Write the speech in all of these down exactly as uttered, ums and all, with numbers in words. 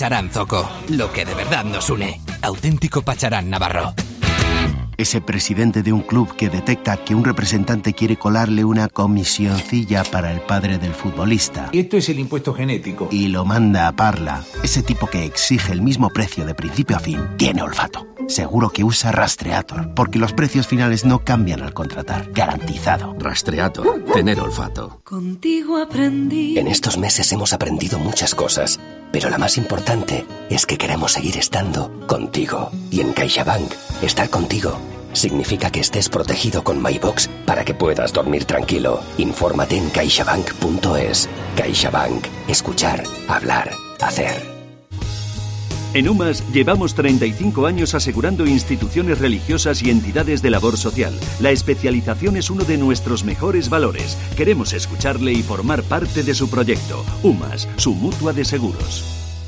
Pacharán Zoco. Lo que de verdad nos une. Auténtico Pacharán Navarro. Ese presidente de un club que detecta que un representante quiere colarle una comisioncilla para el padre del futbolista. Esto es el impuesto genético. Y lo manda a Parla. Ese tipo que exige el mismo precio de principio a fin tiene olfato. Seguro que usa Rastreator, porque los precios finales no cambian al contratar. Garantizado. Rastreator. Tener olfato. Contigo aprendí. En estos meses hemos aprendido muchas cosas, pero la más importante es que queremos seguir estando contigo. Y en CaixaBank, estar contigo significa que estés protegido con MyBox para que puedas dormir tranquilo. Infórmate en caixabank punto es. CaixaBank. Escuchar, hablar, hacer. En UMAS llevamos treinta y cinco años asegurando instituciones religiosas y entidades de labor social. La especialización es uno de nuestros mejores valores. Queremos escucharle y formar parte de su proyecto. UMAS, su mutua de seguros.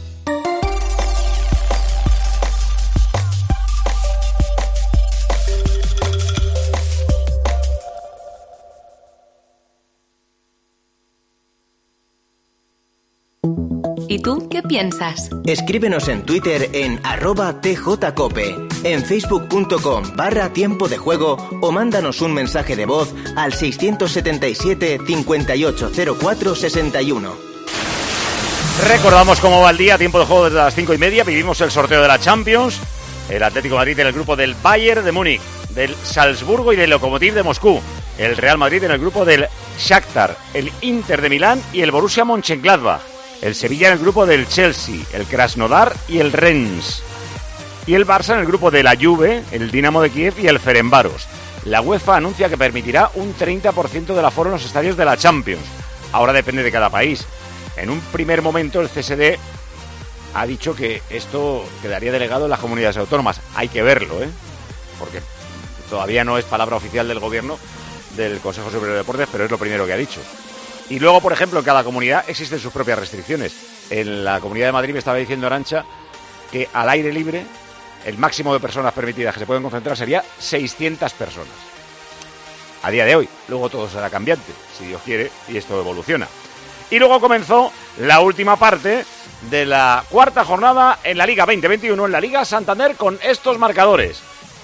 ¿Y tú qué piensas? Escríbenos en Twitter en arroba tjcope, en facebook.com barra tiempo de juego o mándanos un mensaje de voz al seiscientos setenta y siete, cincuenta y ocho cero cuatro, sesenta y uno. Recordamos cómo va el día, tiempo de juego desde las cinco y media, vivimos el sorteo de la Champions, el Atlético de Madrid en el grupo del Bayern de Múnich, del Salzburgo y del Lokomotiv de Moscú, el Real Madrid en el grupo del Shakhtar, el Inter de Milán y el Borussia Mönchengladbach. El Sevilla en el grupo del Chelsea, el Krasnodar y el Rennes. Y el Barça en el grupo de la Juve, el Dinamo de Kiev y el Ferencváros. La UEFA anuncia que permitirá un treinta por ciento del aforo en los estadios de la Champions. Ahora depende de cada país. En un primer momento el C S D ha dicho que esto quedaría delegado en las comunidades autónomas. Hay que verlo, ¿eh? Porque todavía no es palabra oficial del gobierno, del Consejo Superior de Deportes, pero es lo primero que ha dicho. Y luego, por ejemplo, en cada comunidad existen sus propias restricciones. En la Comunidad de Madrid me estaba diciendo Arantxa que al aire libre el máximo de personas permitidas que se pueden concentrar sería seiscientas personas. A día de hoy. Luego todo será cambiante, si Dios quiere, y esto evoluciona. Y luego comenzó la última parte de la cuarta jornada en la Liga veinte veintiuno, en la Liga Santander, con estos marcadores.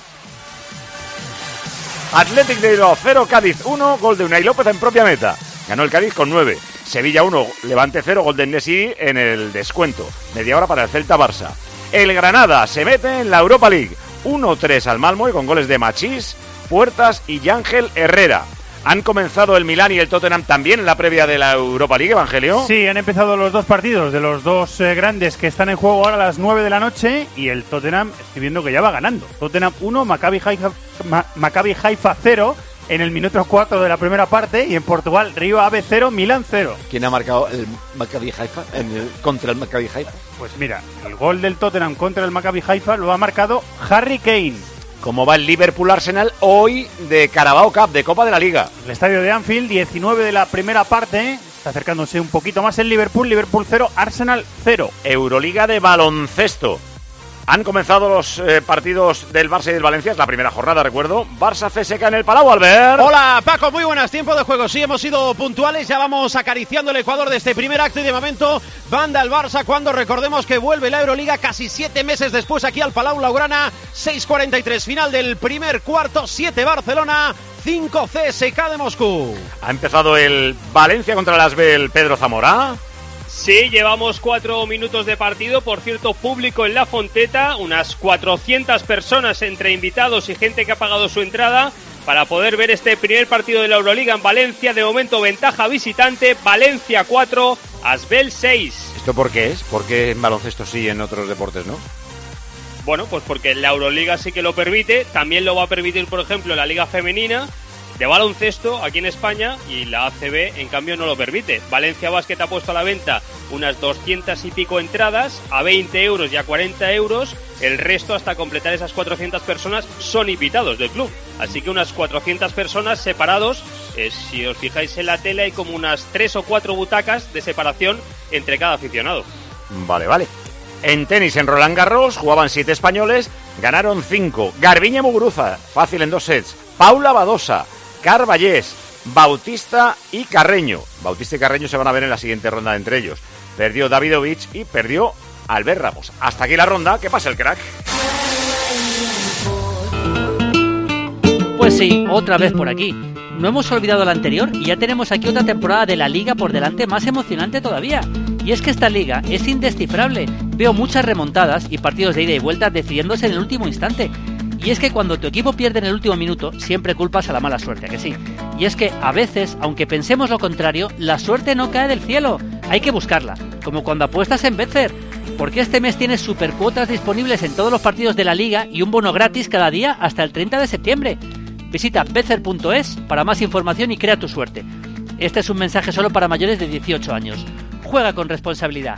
Athletic de Bilbao cero, Cádiz uno, gol de Unai López en propia meta. Ganó el Cádiz con nueve. Sevilla uno, Levante cero, gol de Nesiri en el descuento. Media hora para el Celta Barça. El Granada se mete en la Europa League. uno tres al Malmo y con goles de Machís, Puertas y Yángel Herrera. Han comenzado el Milán y el Tottenham también en la previa de la Europa League, Evangelio. Sí, han empezado los dos partidos de los dos eh, grandes que están en juego ahora a las nueve de la noche y el Tottenham, estoy viendo que ya va ganando. Tottenham uno, Maccabi Haifa, Ma, Maccabi Haifa cero en el minuto cuatro de la primera parte y en Portugal Río Ave cero, Milán cero. ¿Quién ha marcado el Maccabi Haifa en el, contra el Maccabi Haifa? Pues mira, el gol del Tottenham contra el Maccabi Haifa lo ha marcado Harry Kane. ¿Cómo va el Liverpool-Arsenal hoy de Carabao Cup, de Copa de la Liga? El estadio de Anfield, diecinueve de la primera parte. Está acercándose un poquito más el Liverpool. Liverpool cero, Arsenal cero. Euroliga de baloncesto. Han comenzado los eh, partidos del Barça y del Valencia. Es la primera jornada, recuerdo. Barça C S K en el Palau, Albert. Hola, Paco, muy buenas. Tiempo de juego. Sí, hemos sido puntuales. Ya vamos acariciando el Ecuador de este primer acto y de momento banda el Barça cuando recordemos que vuelve la Euroliga casi siete meses después aquí al Palau Blaugrana. seis cuarenta y tres, final del primer cuarto. siete Barcelona, cinco C S K de Moscú. Ha empezado el Valencia contra el Asbel, Pedro Zamora. Sí, llevamos cuatro minutos de partido, por cierto, público en La Fonteta, unas cuatrocientas personas entre invitados y gente que ha pagado su entrada para poder ver este primer partido de la Euroliga en Valencia. De momento ventaja visitante, Valencia cuatro, Asbel seis. ¿Esto por qué es? ¿Por qué en baloncesto sí y en otros deportes no? Bueno, pues porque la Euroliga sí que lo permite, también lo va a permitir, por ejemplo, la Liga Femenina de baloncesto aquí en España y la A C B en cambio no lo permite. Valencia Basket ha puesto a la venta unas doscientas y pico entradas a veinte euros y a cuarenta euros. El resto, hasta completar esas cuatrocientas personas, son invitados del club. Así que unas cuatrocientas personas separados. Eh, si os fijáis en la tele hay como unas tres o cuatro butacas de separación entre cada aficionado. Vale, vale. En tenis, en Roland Garros, jugaban siete españoles, ganaron cinco. Garbiñe Muguruza, fácil en dos sets. Paula Badosa, Carballés, Bautista y Carreño. Bautista y Carreño se van a ver en la siguiente ronda entre ellos. Perdió Davidovich y perdió Albert Ramos. Hasta aquí la ronda, que pasa el crack. Pues sí, otra vez por aquí. No hemos olvidado la anterior y ya tenemos aquí otra temporada de la Liga por delante más emocionante todavía. Y es que esta Liga es indescifrable. Veo muchas remontadas y partidos de ida y vuelta decidiéndose en el último instante. Y es que cuando tu equipo pierde en el último minuto, siempre culpas a la mala suerte, ¿a que sí? Y es que a veces, aunque pensemos lo contrario, la suerte no cae del cielo. Hay que buscarla, como cuando apuestas en Betfair. Porque este mes tienes supercuotas disponibles en todos los partidos de la Liga y un bono gratis cada día hasta el treinta de septiembre. Visita betfair punto es para más información y crea tu suerte. Este es un mensaje solo para mayores de dieciocho años. Juega con responsabilidad.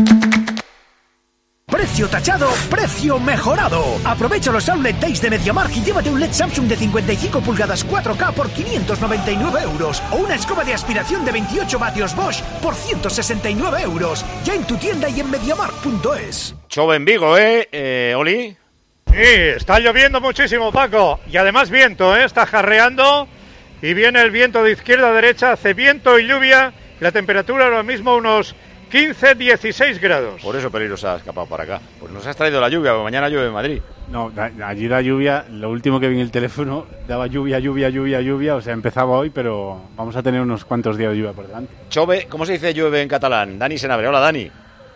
Precio tachado, precio mejorado. Aprovecha los Outlet Days de MediaMarkt y llévate un L E D Samsung de cincuenta y cinco pulgadas cuatro K por quinientos noventa y nueve euros o una escoba de aspiración de veintiocho vatios Bosch por ciento sesenta y nueve euros. Ya en tu tienda y en mediamarkt punto es. Chove en Vigo, ¿eh, eh Oli? Sí, está lloviendo muchísimo, Paco. Y además viento, ¿eh? Está jarreando y viene el viento de izquierda a derecha. Hace viento y lluvia. La temperatura ahora mismo unos quince, dieciséis grados. Por eso Pereiro se ha escapado para acá. Pues nos has traído la lluvia, porque mañana llueve en Madrid. No, allí la lluvia, lo último que vi en el teléfono, daba lluvia, lluvia, lluvia, lluvia. O sea, empezaba hoy, pero vamos a tener unos cuantos días de lluvia por delante. Chove, ¿cómo se dice llueve en catalán? Dani Senabre. Hola, Dani.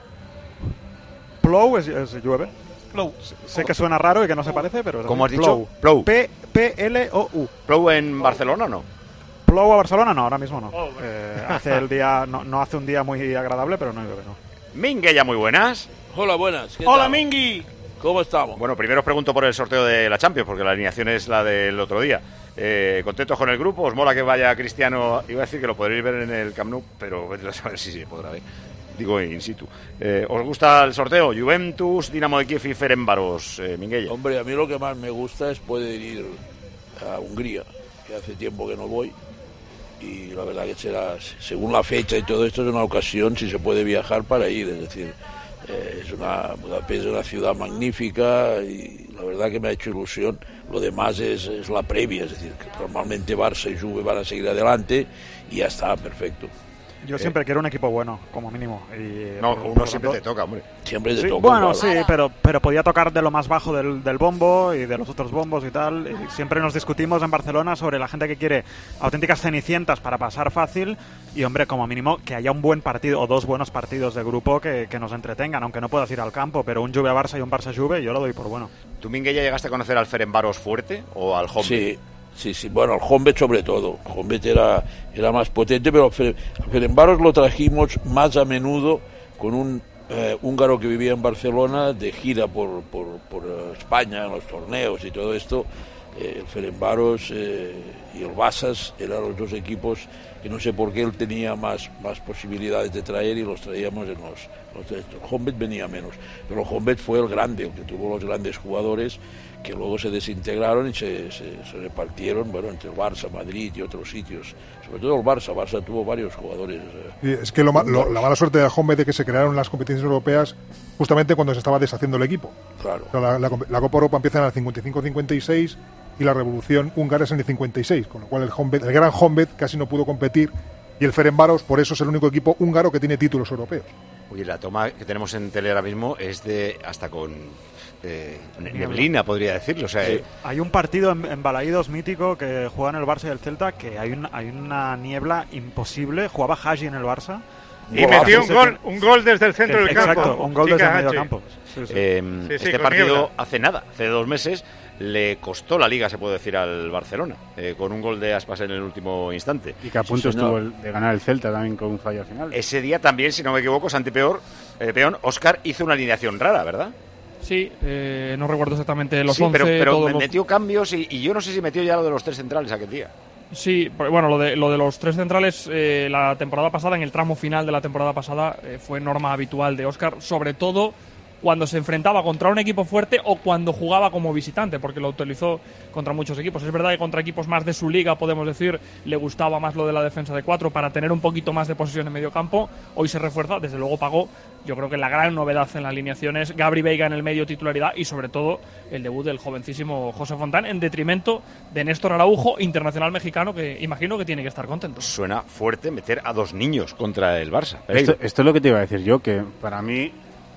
Plou es, es llueve. Plou. Sé que suena raro y que no se parece, pero... ¿Cómo has dicho? Plou. P L O U. ¿Plou en Barcelona o no? ¿Plou a Barcelona? No, ahora mismo no. Eh, hace el día, no, no hace un día muy agradable, pero no llueve, no. Minguella, muy buenas. Hola, buenas. Hola, tal? Mingui. ¿Cómo estamos? Bueno, primero os pregunto por el sorteo de la Champions, porque la alineación es la del otro día. Eh, ¿Contentos con el grupo? ¿Os mola que vaya Cristiano? Iba a decir que lo podréis ver en el Camp Nou, pero a ver si se podrá ver. Digo in situ. Eh, ¿Os gusta el sorteo? Juventus, Dinamo de Kiev y Ferencváros, eh, Minguella. Hombre, a mí lo que más me gusta es poder ir a Hungría, que hace tiempo que no voy. Y la verdad que será, según la fecha y todo esto, es una ocasión, si se puede viajar, para ir. Es decir, eh, es una, Budapest es una ciudad magnífica y la verdad que me ha hecho ilusión. Lo demás es, es la previa, es decir, que normalmente Barça y Juve van a seguir adelante y ya está, perfecto. Yo siempre eh, quiero un equipo bueno, como mínimo. Y, no, uno por siempre tanto, te toca, hombre. Siempre te sí, toca. Bueno, claro. sí, pero, pero podía tocar de lo más bajo del, del bombo y de los otros bombos y tal. Y siempre nos discutimos en Barcelona sobre la gente que quiere auténticas cenicientas para pasar fácil. Y, hombre, como mínimo, que haya un buen partido o dos buenos partidos de grupo que, que nos entretengan, aunque no puedas ir al campo. Pero un Juve-Barça y un Barça-Juve, yo lo doy por bueno. ¿Tú, Minguella, llegaste a conocer al Ferencváros fuerte o al Honvéd? Sí. Sí, sí, bueno, el Honvéd sobre todo. El Honvéd era, era más potente, pero el Ferencváros lo trajimos más a menudo con un eh, húngaro que vivía en Barcelona, de gira por, por, por España, en los torneos y todo esto. Eh, el Ferencváros eh, y el Vasas eran los dos equipos que no sé por qué él tenía más, más posibilidades de traer y los traíamos en los, los el Honvéd venía menos. Pero el Honvéd fue el grande, el que tuvo los grandes jugadores, que luego se desintegraron y se, se, se repartieron, bueno, entre el Barça, Madrid y otros sitios. Sobre todo el Barça. Barça tuvo varios jugadores. Eh, es que lo, lo, la mala suerte del Honvéd es que se crearon las competiciones europeas justamente cuando se estaba deshaciendo el equipo. Claro. O sea, la, la, la Copa Europa empieza en el cincuenta y cinco cincuenta y seis y la Revolución Húngara es en el cincuenta y seis, con lo cual el Honvéd, el gran Honvéd casi no pudo competir y el Ferencváros, por eso es el único equipo húngaro que tiene títulos europeos. Oye, la toma que tenemos en tele ahora mismo es de hasta con eh, neblina, podría decirlo. O sea, sí. Hay un partido en, en Balaídos mítico que juegan el Barça y el Celta que hay, un, hay una niebla imposible. Jugaba Hagi en el Barça. Y wow, metió un gol, un gol desde el centro del exacto, campo. Exacto, un gol desde el medio campo. Sí, sí. Eh, sí, sí, este partido niebla. hace nada, hace dos meses, le costó la Liga, se puede decir, al Barcelona, eh, con un gol de Aspas en el último instante. Y que a punto sí, estuvo el de ganar el Celta también con un fallo al final. Ese día también, si no me equivoco, Santi Peor, eh, Peón, Óscar hizo una alineación rara, ¿verdad? Sí, eh, no recuerdo exactamente los sí, once. pero, pero todos me los... metió cambios y, y yo no sé si metió ya lo de los tres centrales aquel día. Sí, bueno, lo de, lo de los tres centrales, eh, la temporada pasada, en el tramo final de la temporada pasada, eh, fue norma habitual de Óscar, sobre todo cuando se enfrentaba contra un equipo fuerte o cuando jugaba como visitante, porque lo utilizó contra muchos equipos. Es verdad que contra equipos más de su liga, podemos decir, le gustaba más lo de la defensa de cuatro para tener un poquito más de posesión en medio campo. Hoy se refuerza, desde luego pagó. Yo creo que la gran novedad en la alineación es Gabri Veiga en el medio, titularidad, y sobre todo el debut del jovencísimo José Fontán, en detrimento de Néstor Araujo, internacional mexicano, que imagino que tiene que estar contento. Suena fuerte meter a dos niños contra el Barça. Esto, esto es lo que te iba a decir yo, que para mí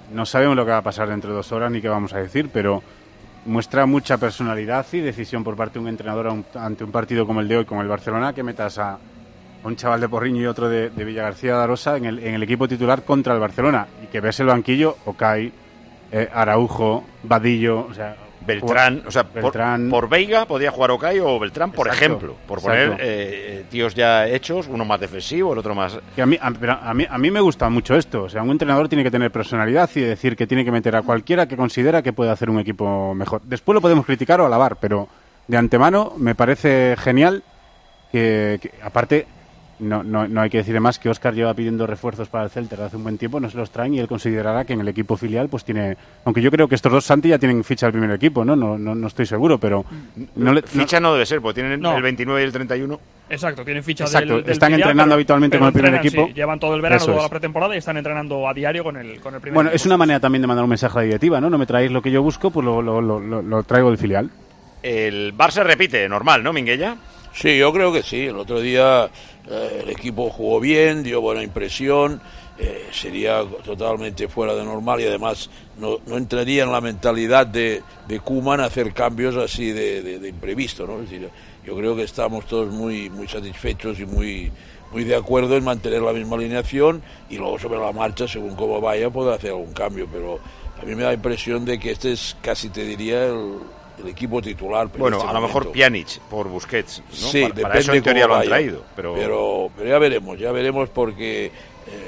no sabemos lo que va a pasar dentro de dos horas ni qué vamos a decir, pero muestra mucha personalidad y decisión por parte de un entrenador ante un partido como el de hoy, como el Barcelona, que metas a un chaval de Porriño y otro de, de Villagarcía de Arosa en el, en el equipo titular contra el Barcelona, y que ves el banquillo, Okay, eh, Araujo, Vadillo, o sea... Beltrán, o sea, Beltrán. Por, por Veiga podría jugar Okay o Beltrán, por Exacto, ejemplo, por poner exacto. eh, tíos ya hechos, uno más defensivo, el otro más... Que a, mí, a, a, mí, a mí me gusta mucho esto, o sea, un entrenador tiene que tener personalidad y decir que tiene que meter a cualquiera que considera que puede hacer un equipo mejor. Después lo podemos criticar o alabar, pero de antemano me parece genial que, que aparte... No, no, no hay que decir más que Óscar lleva pidiendo refuerzos para el Celta desde hace un buen tiempo, no se los traen y él considerará que en el equipo filial pues tiene, aunque yo creo que estos dos Santi ya tienen ficha al primer equipo, ¿no? No, no, no estoy seguro, pero no le, ficha no, no debe ser, porque tienen no. el veintinueve y el treinta y uno. Exacto, tienen ficha Exacto, del, del están filial, entrenando pero, habitualmente pero con el primer entrenan, equipo. Sí, llevan todo el verano, Eso toda es. la pretemporada y están entrenando a diario con el, con el primer Bueno, equipo. es una manera también de mandar un mensaje a la directiva, ¿no? No me traéis lo que yo busco, pues lo, lo, lo, lo, lo traigo del filial. El Barça repite, normal, ¿no, Minguella? Sí, yo creo que sí. El otro día eh, el equipo jugó bien, dio buena impresión, eh, sería totalmente fuera de normal y además no, no entraría en la mentalidad de, de Koeman hacer cambios así de, de, de imprevisto, ¿no? Es decir, yo creo que estamos todos muy, muy satisfechos y muy, muy de acuerdo en mantener la misma alineación y luego sobre la marcha, según cómo vaya, poder hacer algún cambio, pero a mí me da la impresión de que este es casi, te diría, el... el equipo titular. Bueno, este a lo momento. mejor Pjanic por Busquets, ¿no? Sí, para, depende para eso en teoría cómo lo han vaya. traído. Pero... Pero, pero ya veremos, ya veremos porque eh,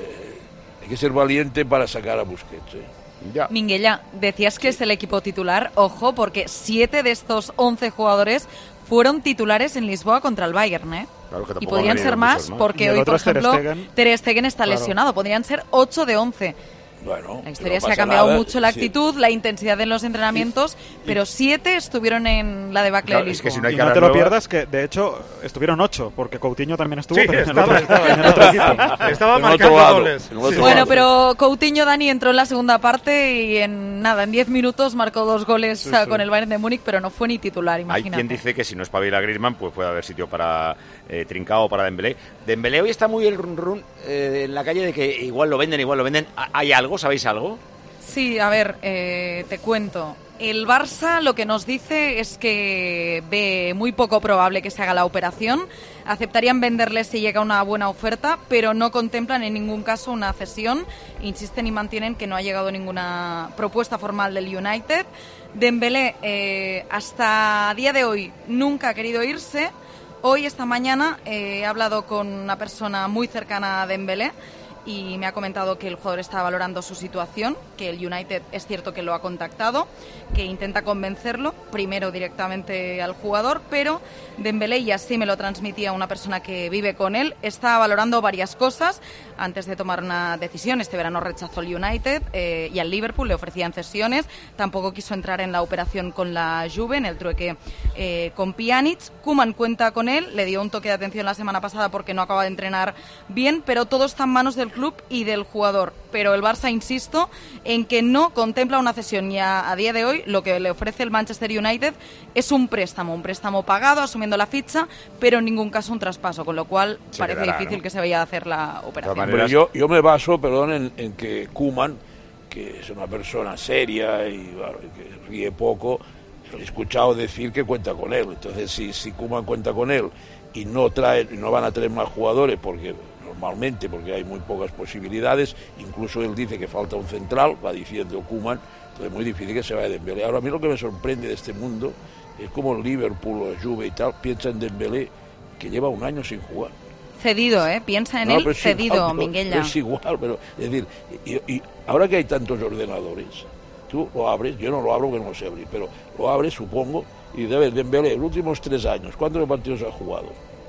hay que ser valiente para sacar a Busquets. ¿eh? Ya. Minguella, decías que es el equipo titular, ojo, porque siete de estos once jugadores fueron titulares en Lisboa contra el Bayern, ¿eh? Claro que y tampoco podrían han ser venido más, muchos más. porque Y el hoy, otro por es Ter ejemplo, Stegen. Ter Stegen está Claro. lesionado. Podrían ser ocho de once. Bueno, La historia no se ha pasa cambiado nada, mucho, la sí. actitud, la intensidad en los entrenamientos, pero siete estuvieron en la debacle Claro, de es Lisboa. que si no hay Y no cara te lo nueva- pierdas, que de hecho estuvieron ocho, porque Coutinho también estuvo, Sí, pero en el estaba, otro, estaba, en el otro estaba. equipo. Estaba En otro marcando lado, goles. en otro Sí. lado. Bueno, pero Coutinho, Dani, entró en la segunda parte y en nada, en diez minutos marcó dos goles Sí, ah, sí. con el Bayern de Múnich, pero no fue ni titular, Hay imagínate. quien dice que si no espabila Griezmann, pues puede haber sitio para eh, Trincao o para Dembélé. Dembélé hoy está muy el run run eh, en la calle de que igual lo venden, igual lo venden. ¿Hay algo? ¿Sabéis algo? Sí, a ver, eh, te cuento. El Barça lo que nos dice es que ve muy poco probable que se haga la operación. Aceptarían venderle si llega una buena oferta, pero no contemplan en ningún caso una cesión. Insisten y mantienen que no ha llegado ninguna propuesta formal del United. Dembélé, eh, hasta día de hoy, nunca ha querido irse. Hoy, esta mañana, eh, he hablado con una persona muy cercana a Dembélé y me ha comentado que el jugador está valorando su situación, que el United es cierto que lo ha contactado, que intenta convencerlo, primero directamente al jugador, pero Dembélé, y así me lo transmitía una persona que vive con él, está valorando varias cosas antes de tomar una decisión. Este verano rechazó el United eh, y al Liverpool le ofrecían cesiones, tampoco quiso entrar en la operación con la Juve, en el trueque eh, con Pjanic. Koeman cuenta con él, le dio un toque de atención la semana pasada porque no acaba de entrenar bien, pero todo está en manos del club y del jugador. Pero el Barça, insisto, en que no contempla una cesión, y a, a día de hoy lo que le ofrece el Manchester United es un préstamo, un préstamo pagado, asumiendo la ficha, pero en ningún caso un traspaso, con lo cual Se parece quedará, difícil ¿no? que se vaya a hacer la operación. Pero yo, yo me baso, perdón, en, en que Koeman, que es una persona seria y bueno, que ríe poco, he escuchado decir que cuenta con él. Entonces, si, si Koeman cuenta con él y no trae, no van a traer más jugadores, porque normalmente, porque hay muy pocas posibilidades, incluso él dice que falta un central, va diciendo Koeman, entonces es muy difícil que se vaya Dembélé. Ahora, a mí lo que me sorprende de este mundo es como el Liverpool o el Juve y tal piensa en Dembélé, que lleva un año sin jugar. Cedido, ¿eh? Piensa en No, él, pero es cedido, igual, pero- Minguella. pero es igual, pero es decir, y, y ahora que hay tantos ordenadores, tú lo abres, yo no lo abro porque no lo sé abrir, pero lo abres, supongo, y debes Dembélé, los últimos tres años, ¿cuántos partidos ha jugado?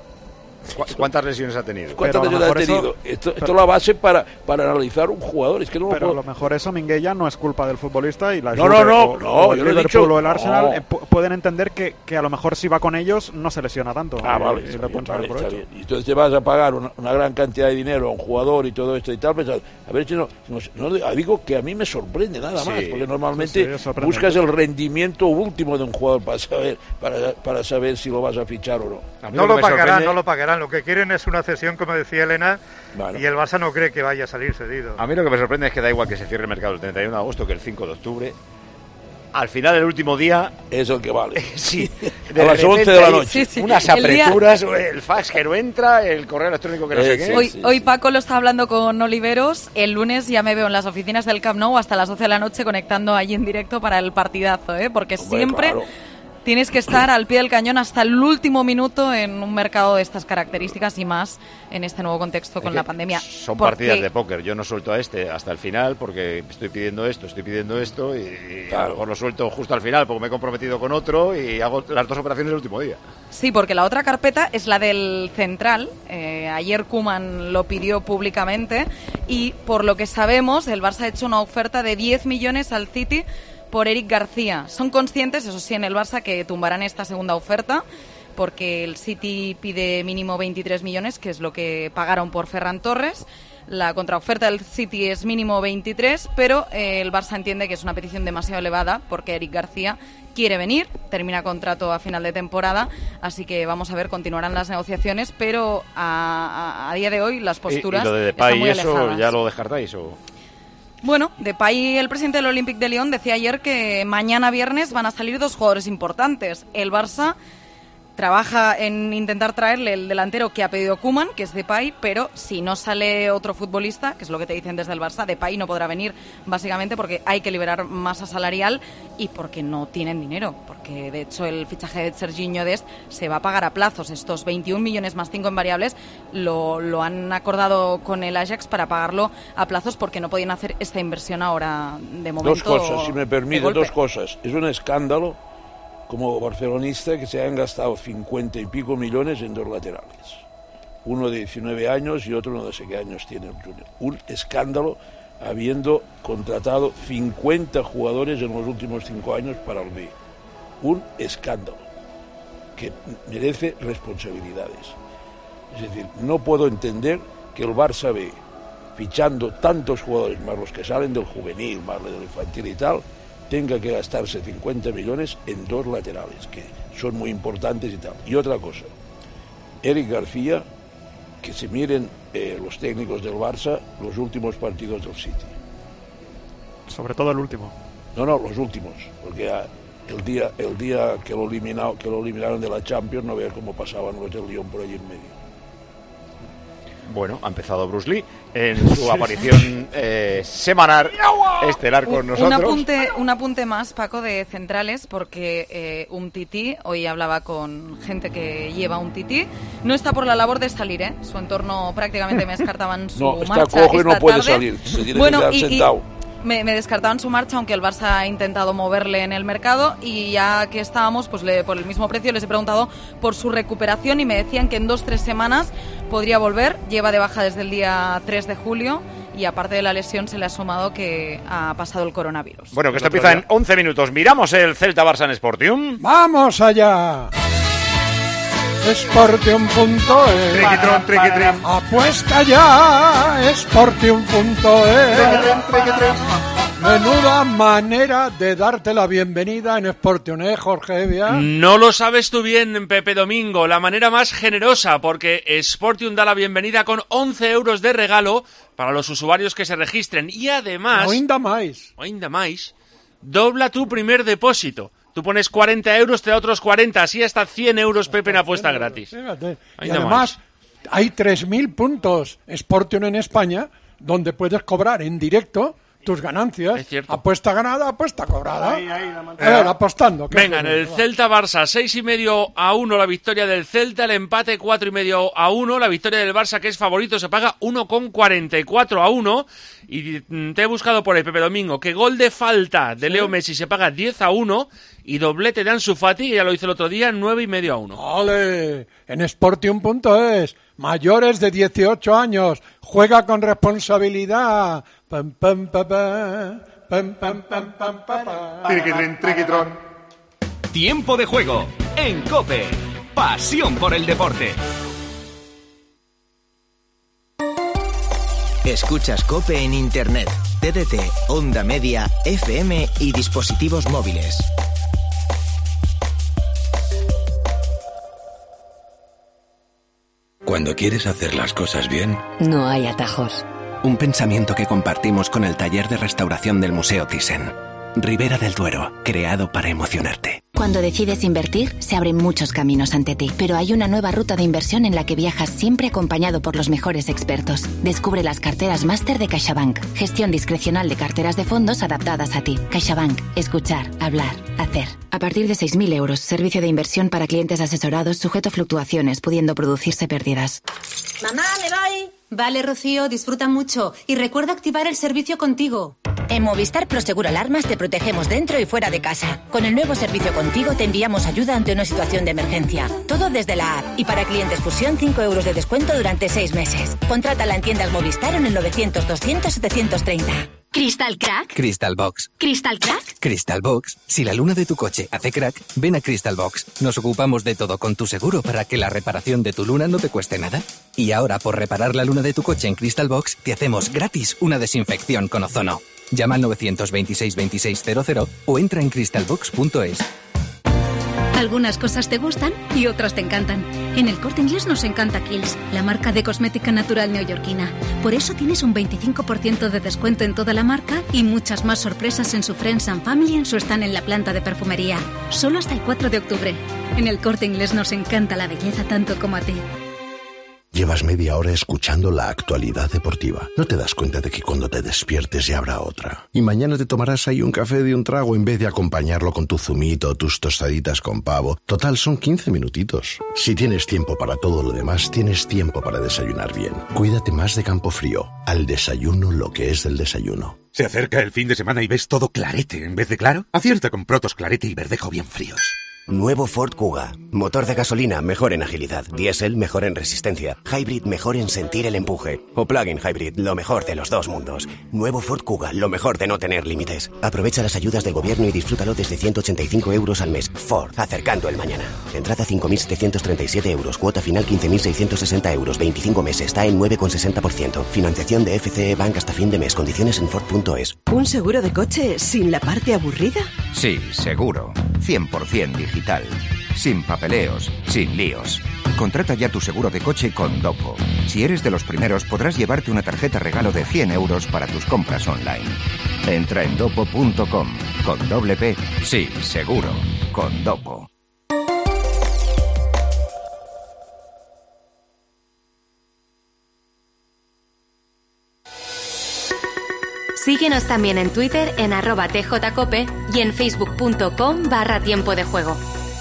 ¿Cu- ¿Cuántas lesiones ha tenido? ¿Cuántas Pero a lo lesiones ha mejor eso- tenido? esto, esto pero- es la base para, para analizar un jugador, es que no lo Pero a puedo- lo mejor eso, Minguella, no es culpa del futbolista y la No, Juve no, no, o, no, o el yo no he Liverpool dicho- o el Arsenal no. eh, pu- pueden entender que, que a lo mejor si va con ellos no se lesiona tanto. Ah, y- vale, y está le bien, pueden sacar vale, está provecho. bien. Y entonces te vas a pagar una, una gran cantidad de dinero a un jugador y todo esto y tal, pensad, a ver si no, no, no- digo que a mí me sorprende nada Sí, más, porque normalmente sí, sí, es sorprendente. buscas el rendimiento último de un jugador para saber, para, para saber si lo vas a fichar o no. A mí No que lo me pagará, sorprende- no lo pagará. Verán, lo que quieren es una cesión, como decía Elena, Vale. y el Barça no cree que vaya a salir cedido. A mí lo que me sorprende es que da igual que se cierre el mercado el treinta y uno de agosto que el cinco de octubre. Al final, el último día... Es el que vale. Sí. A las once de la noche. Sí, sí. Unas El día- apreturas, el fax que no entra, el correo electrónico que no sé qué. Hoy, hoy Paco lo está hablando con Oliveros. El lunes ya me veo en las oficinas del Camp Nou hasta las doce de la noche conectando allí en directo para el partidazo, ¿eh? Porque Hombre, siempre claro. tienes que estar al pie del cañón hasta el último minuto en un mercado de estas características y más en este nuevo contexto Es con que la pandemia. Son Porque- partidas de póker. Yo no suelto a este hasta el final porque estoy pidiendo esto, estoy pidiendo esto y, y a lo mejor lo suelto justo al final porque me he comprometido con otro y hago las dos operaciones el último día. Sí, porque la otra carpeta es la del central. Eh, ayer Koeman lo pidió públicamente y por lo que sabemos el Barça ha hecho una oferta de diez millones al City por Eric García. Son conscientes, eso sí, en el Barça que tumbarán esta segunda oferta porque el City pide mínimo veintitrés millones, que es lo que pagaron por Ferran Torres. La contraoferta del City es mínimo veintitrés, pero eh, el Barça entiende que es una petición demasiado elevada porque Eric García quiere venir, termina contrato a final de temporada, así que vamos a ver, continuarán las negociaciones, pero a, a, a día de hoy las posturas ¿Y, y lo de están Depay muy y eso alejadas. ya lo descartáis o...? Bueno, Depay, el presidente del Olympique de Lyon, decía ayer que mañana viernes van a salir dos jugadores importantes. El Barça trabaja en intentar traerle el delantero que ha pedido Koeman, que es Depay, pero si no sale otro futbolista, que es lo que te dicen desde el Barça, Depay no podrá venir, básicamente porque hay que liberar masa salarial y porque no tienen dinero, porque de hecho el fichaje de Serginho Dest se va a pagar a plazos. Estos veintiún millones más cinco en variables lo, lo han acordado con el Ajax para pagarlo a plazos porque no podían hacer esta inversión ahora de momento. Dos cosas, si me de permite, golpe. dos cosas. Es un escándalo como barcelonista que se hayan gastado cincuenta y pico millones en dos laterales. Uno de diecinueve años y otro no sé qué años tiene el Junior. Un escándalo habiendo contratado cincuenta jugadores en los últimos cinco años para el B. Un escándalo que merece responsabilidades. Es decir, no puedo entender que el Barça B, fichando tantos jugadores, más los que salen del juvenil, más los del infantil y tal, tenga que gastarse cincuenta millones en dos laterales, que son muy importantes y tal. Y otra cosa, Eric García, que se miren eh, los técnicos del Barça los últimos partidos del City. Sobre todo el último. No, no, los últimos, porque ah, el día el día que lo, eliminado, que lo eliminaron de la Champions, no vea cómo pasaban los del Lyon por allí en medio. Bueno, ha empezado Bruce Lee en su aparición eh, semanal estelar con Un- nosotros. Un apunte, un apunte más, Paco, de centrales, porque eh, un tití, hoy hablaba con gente que lleva un tití, no está por la labor de salir, ¿eh? Su entorno prácticamente me descartaban su No, está marcha cojo y no esta puede tarde. salir, se tiene Bueno, que quedar y- y sentado. Me, me descartaban su marcha, aunque el Barça ha intentado moverle en el mercado, y ya que estábamos, pues le, por el mismo precio les he preguntado por su recuperación y me decían que en dos, tres semanas podría volver. Lleva de baja desde el día tres de julio y aparte de la lesión se le ha sumado que ha pasado el coronavirus. Bueno, que esto empieza en once minutos. Miramos el Celta Barça en Sportium. ¡Vamos allá! Sportium punto es. Triquitrón, triquitrón. Apuesta ya, Sportium punto es. Menuda manera de darte la bienvenida en Sportium, ¿eh, Jorge Evia? No lo sabes tú bien, Pepe Domingo, la manera más generosa, porque Sportium da la bienvenida con once euros de regalo para los usuarios que se registren y además... Oinda máis. Oinda máis, dobla tu primer depósito. Tú pones cuarenta euros, te da otros cuarenta, así hasta cien euros, Pepe, en apuesta gratis. Fíjate. Y Oinda además hay tres mil puntos Sportium en España donde puedes cobrar en directo tus ganancias. Apuesta ganada, apuesta cobrada. Ahí, ahí, la a ver, apostando. ¿qué Venga, en hacemos? el Va. Celta-Barça, seis y medio a uno la victoria del Celta, el empate cuatro y medio a uno, la victoria del Barça, que es favorito, se paga uno con cuarenta y cuatro a uno. Y mm, te he buscado por ahí, Pepe Domingo, que gol de falta de Leo Messi se paga diez a uno y doblete de Ansu Fati, que ya lo hizo el otro día, nueve y medio a uno. ¡Ole! En Sportium punto es. Mayores de dieciocho años. Juega con responsabilidad. Pam, pam, pa, pa. Pam, pam, pam, pam, pa, pa. Triquitrón, triquitrón. Tiempo de juego en COPE. Pasión por el deporte. Escuchas COPE en Internet, T D T, Onda Media, F M y dispositivos móviles. Cuando quieres hacer las cosas bien, no hay atajos. Un pensamiento que compartimos con el taller de restauración del Museo Thyssen. Ribera del Duero, creado para emocionarte. Cuando decides invertir, se abren muchos caminos ante ti, pero hay una nueva ruta de inversión en la que viajas siempre acompañado por los mejores expertos. Descubre las carteras máster de CaixaBank. Gestión discrecional de carteras de fondos adaptadas a ti. CaixaBank. Escuchar, hablar, hacer. A partir de seis mil euros, servicio de inversión para clientes asesorados sujeto a fluctuaciones, pudiendo producirse pérdidas. Mamá, me voy. Vale, Rocío, disfruta mucho. Y recuerda activar el servicio contigo. En Movistar Proseguro Alarmas te protegemos dentro y fuera de casa. Con el nuevo servicio contigo te enviamos ayuda ante una situación de emergencia. Todo desde la app. Y para clientes Fusión, cinco euros de descuento durante seis meses. Contrátala en tiendas Movistar en el novecientos doscientos setecientos treinta. ¿Crystal Crack? Crystal Box. ¿Crystal Crack? Crystal Box. Si la luna de tu coche hace crack, ven a Crystal Box. Nos ocupamos de todo con tu seguro para que la reparación de tu luna no te cueste nada. Y ahora, por reparar la luna de tu coche en Crystal Box, te hacemos gratis una desinfección con ozono. Llama al novecientos veintiséis veintiséis cero cero o entra en crystal box punto es. Algunas cosas te gustan y otras te encantan. En El Corte Inglés nos encanta Kiehl's, la marca de cosmética natural neoyorquina. Por eso tienes un veinticinco por ciento de descuento en toda la marca y muchas más sorpresas en su Friends and Family en su stand en la planta de perfumería. Solo hasta el cuatro de octubre. En El Corte Inglés nos encanta la belleza tanto como a ti. Llevas media hora escuchando la actualidad deportiva. No te das cuenta de que cuando te despiertes ya habrá otra. Y mañana te tomarás ahí un café de un trago en vez de acompañarlo con tu zumito o tus tostaditas con pavo. Total, son quince minutitos. Si tienes tiempo para todo lo demás, tienes tiempo para desayunar bien. Cuídate más de Campofrío. Al desayuno lo que es del desayuno. ¿Se acerca el fin de semana y ves todo clarete en vez de claro? Acierta con Protos Clarete y Verdejo bien fríos. Nuevo Ford Kuga. Motor de gasolina mejor en agilidad. Diésel mejor en resistencia. Hybrid mejor en sentir el empuje. O plug-in hybrid, lo mejor de los dos mundos. Nuevo Ford Kuga, lo mejor de no tener límites. Aprovecha las ayudas del gobierno y disfrútalo desde ciento ochenta y cinco euros al mes. Ford, acercando el mañana. Entrada cinco mil setecientos treinta y siete euros. Cuota final quince mil seiscientos sesenta euros. veinticinco meses. Está en nueve coma sesenta por ciento. Financiación de F C E Bank hasta fin de mes. Condiciones en Ford punto es. ¿Un seguro de coche sin la parte aburrida? Sí, seguro. cien por ciento digital. Sin papeleos, sin líos. Contrata ya tu seguro de coche con Dopo. Si eres de los primeros, podrás llevarte una tarjeta regalo de cien euros para tus compras online. Entra en dopo punto com. Con doble P. Sí, seguro. Con Dopo. Síguenos también en Twitter en arroba tjcope y en facebook punto com barra tiempo de juego.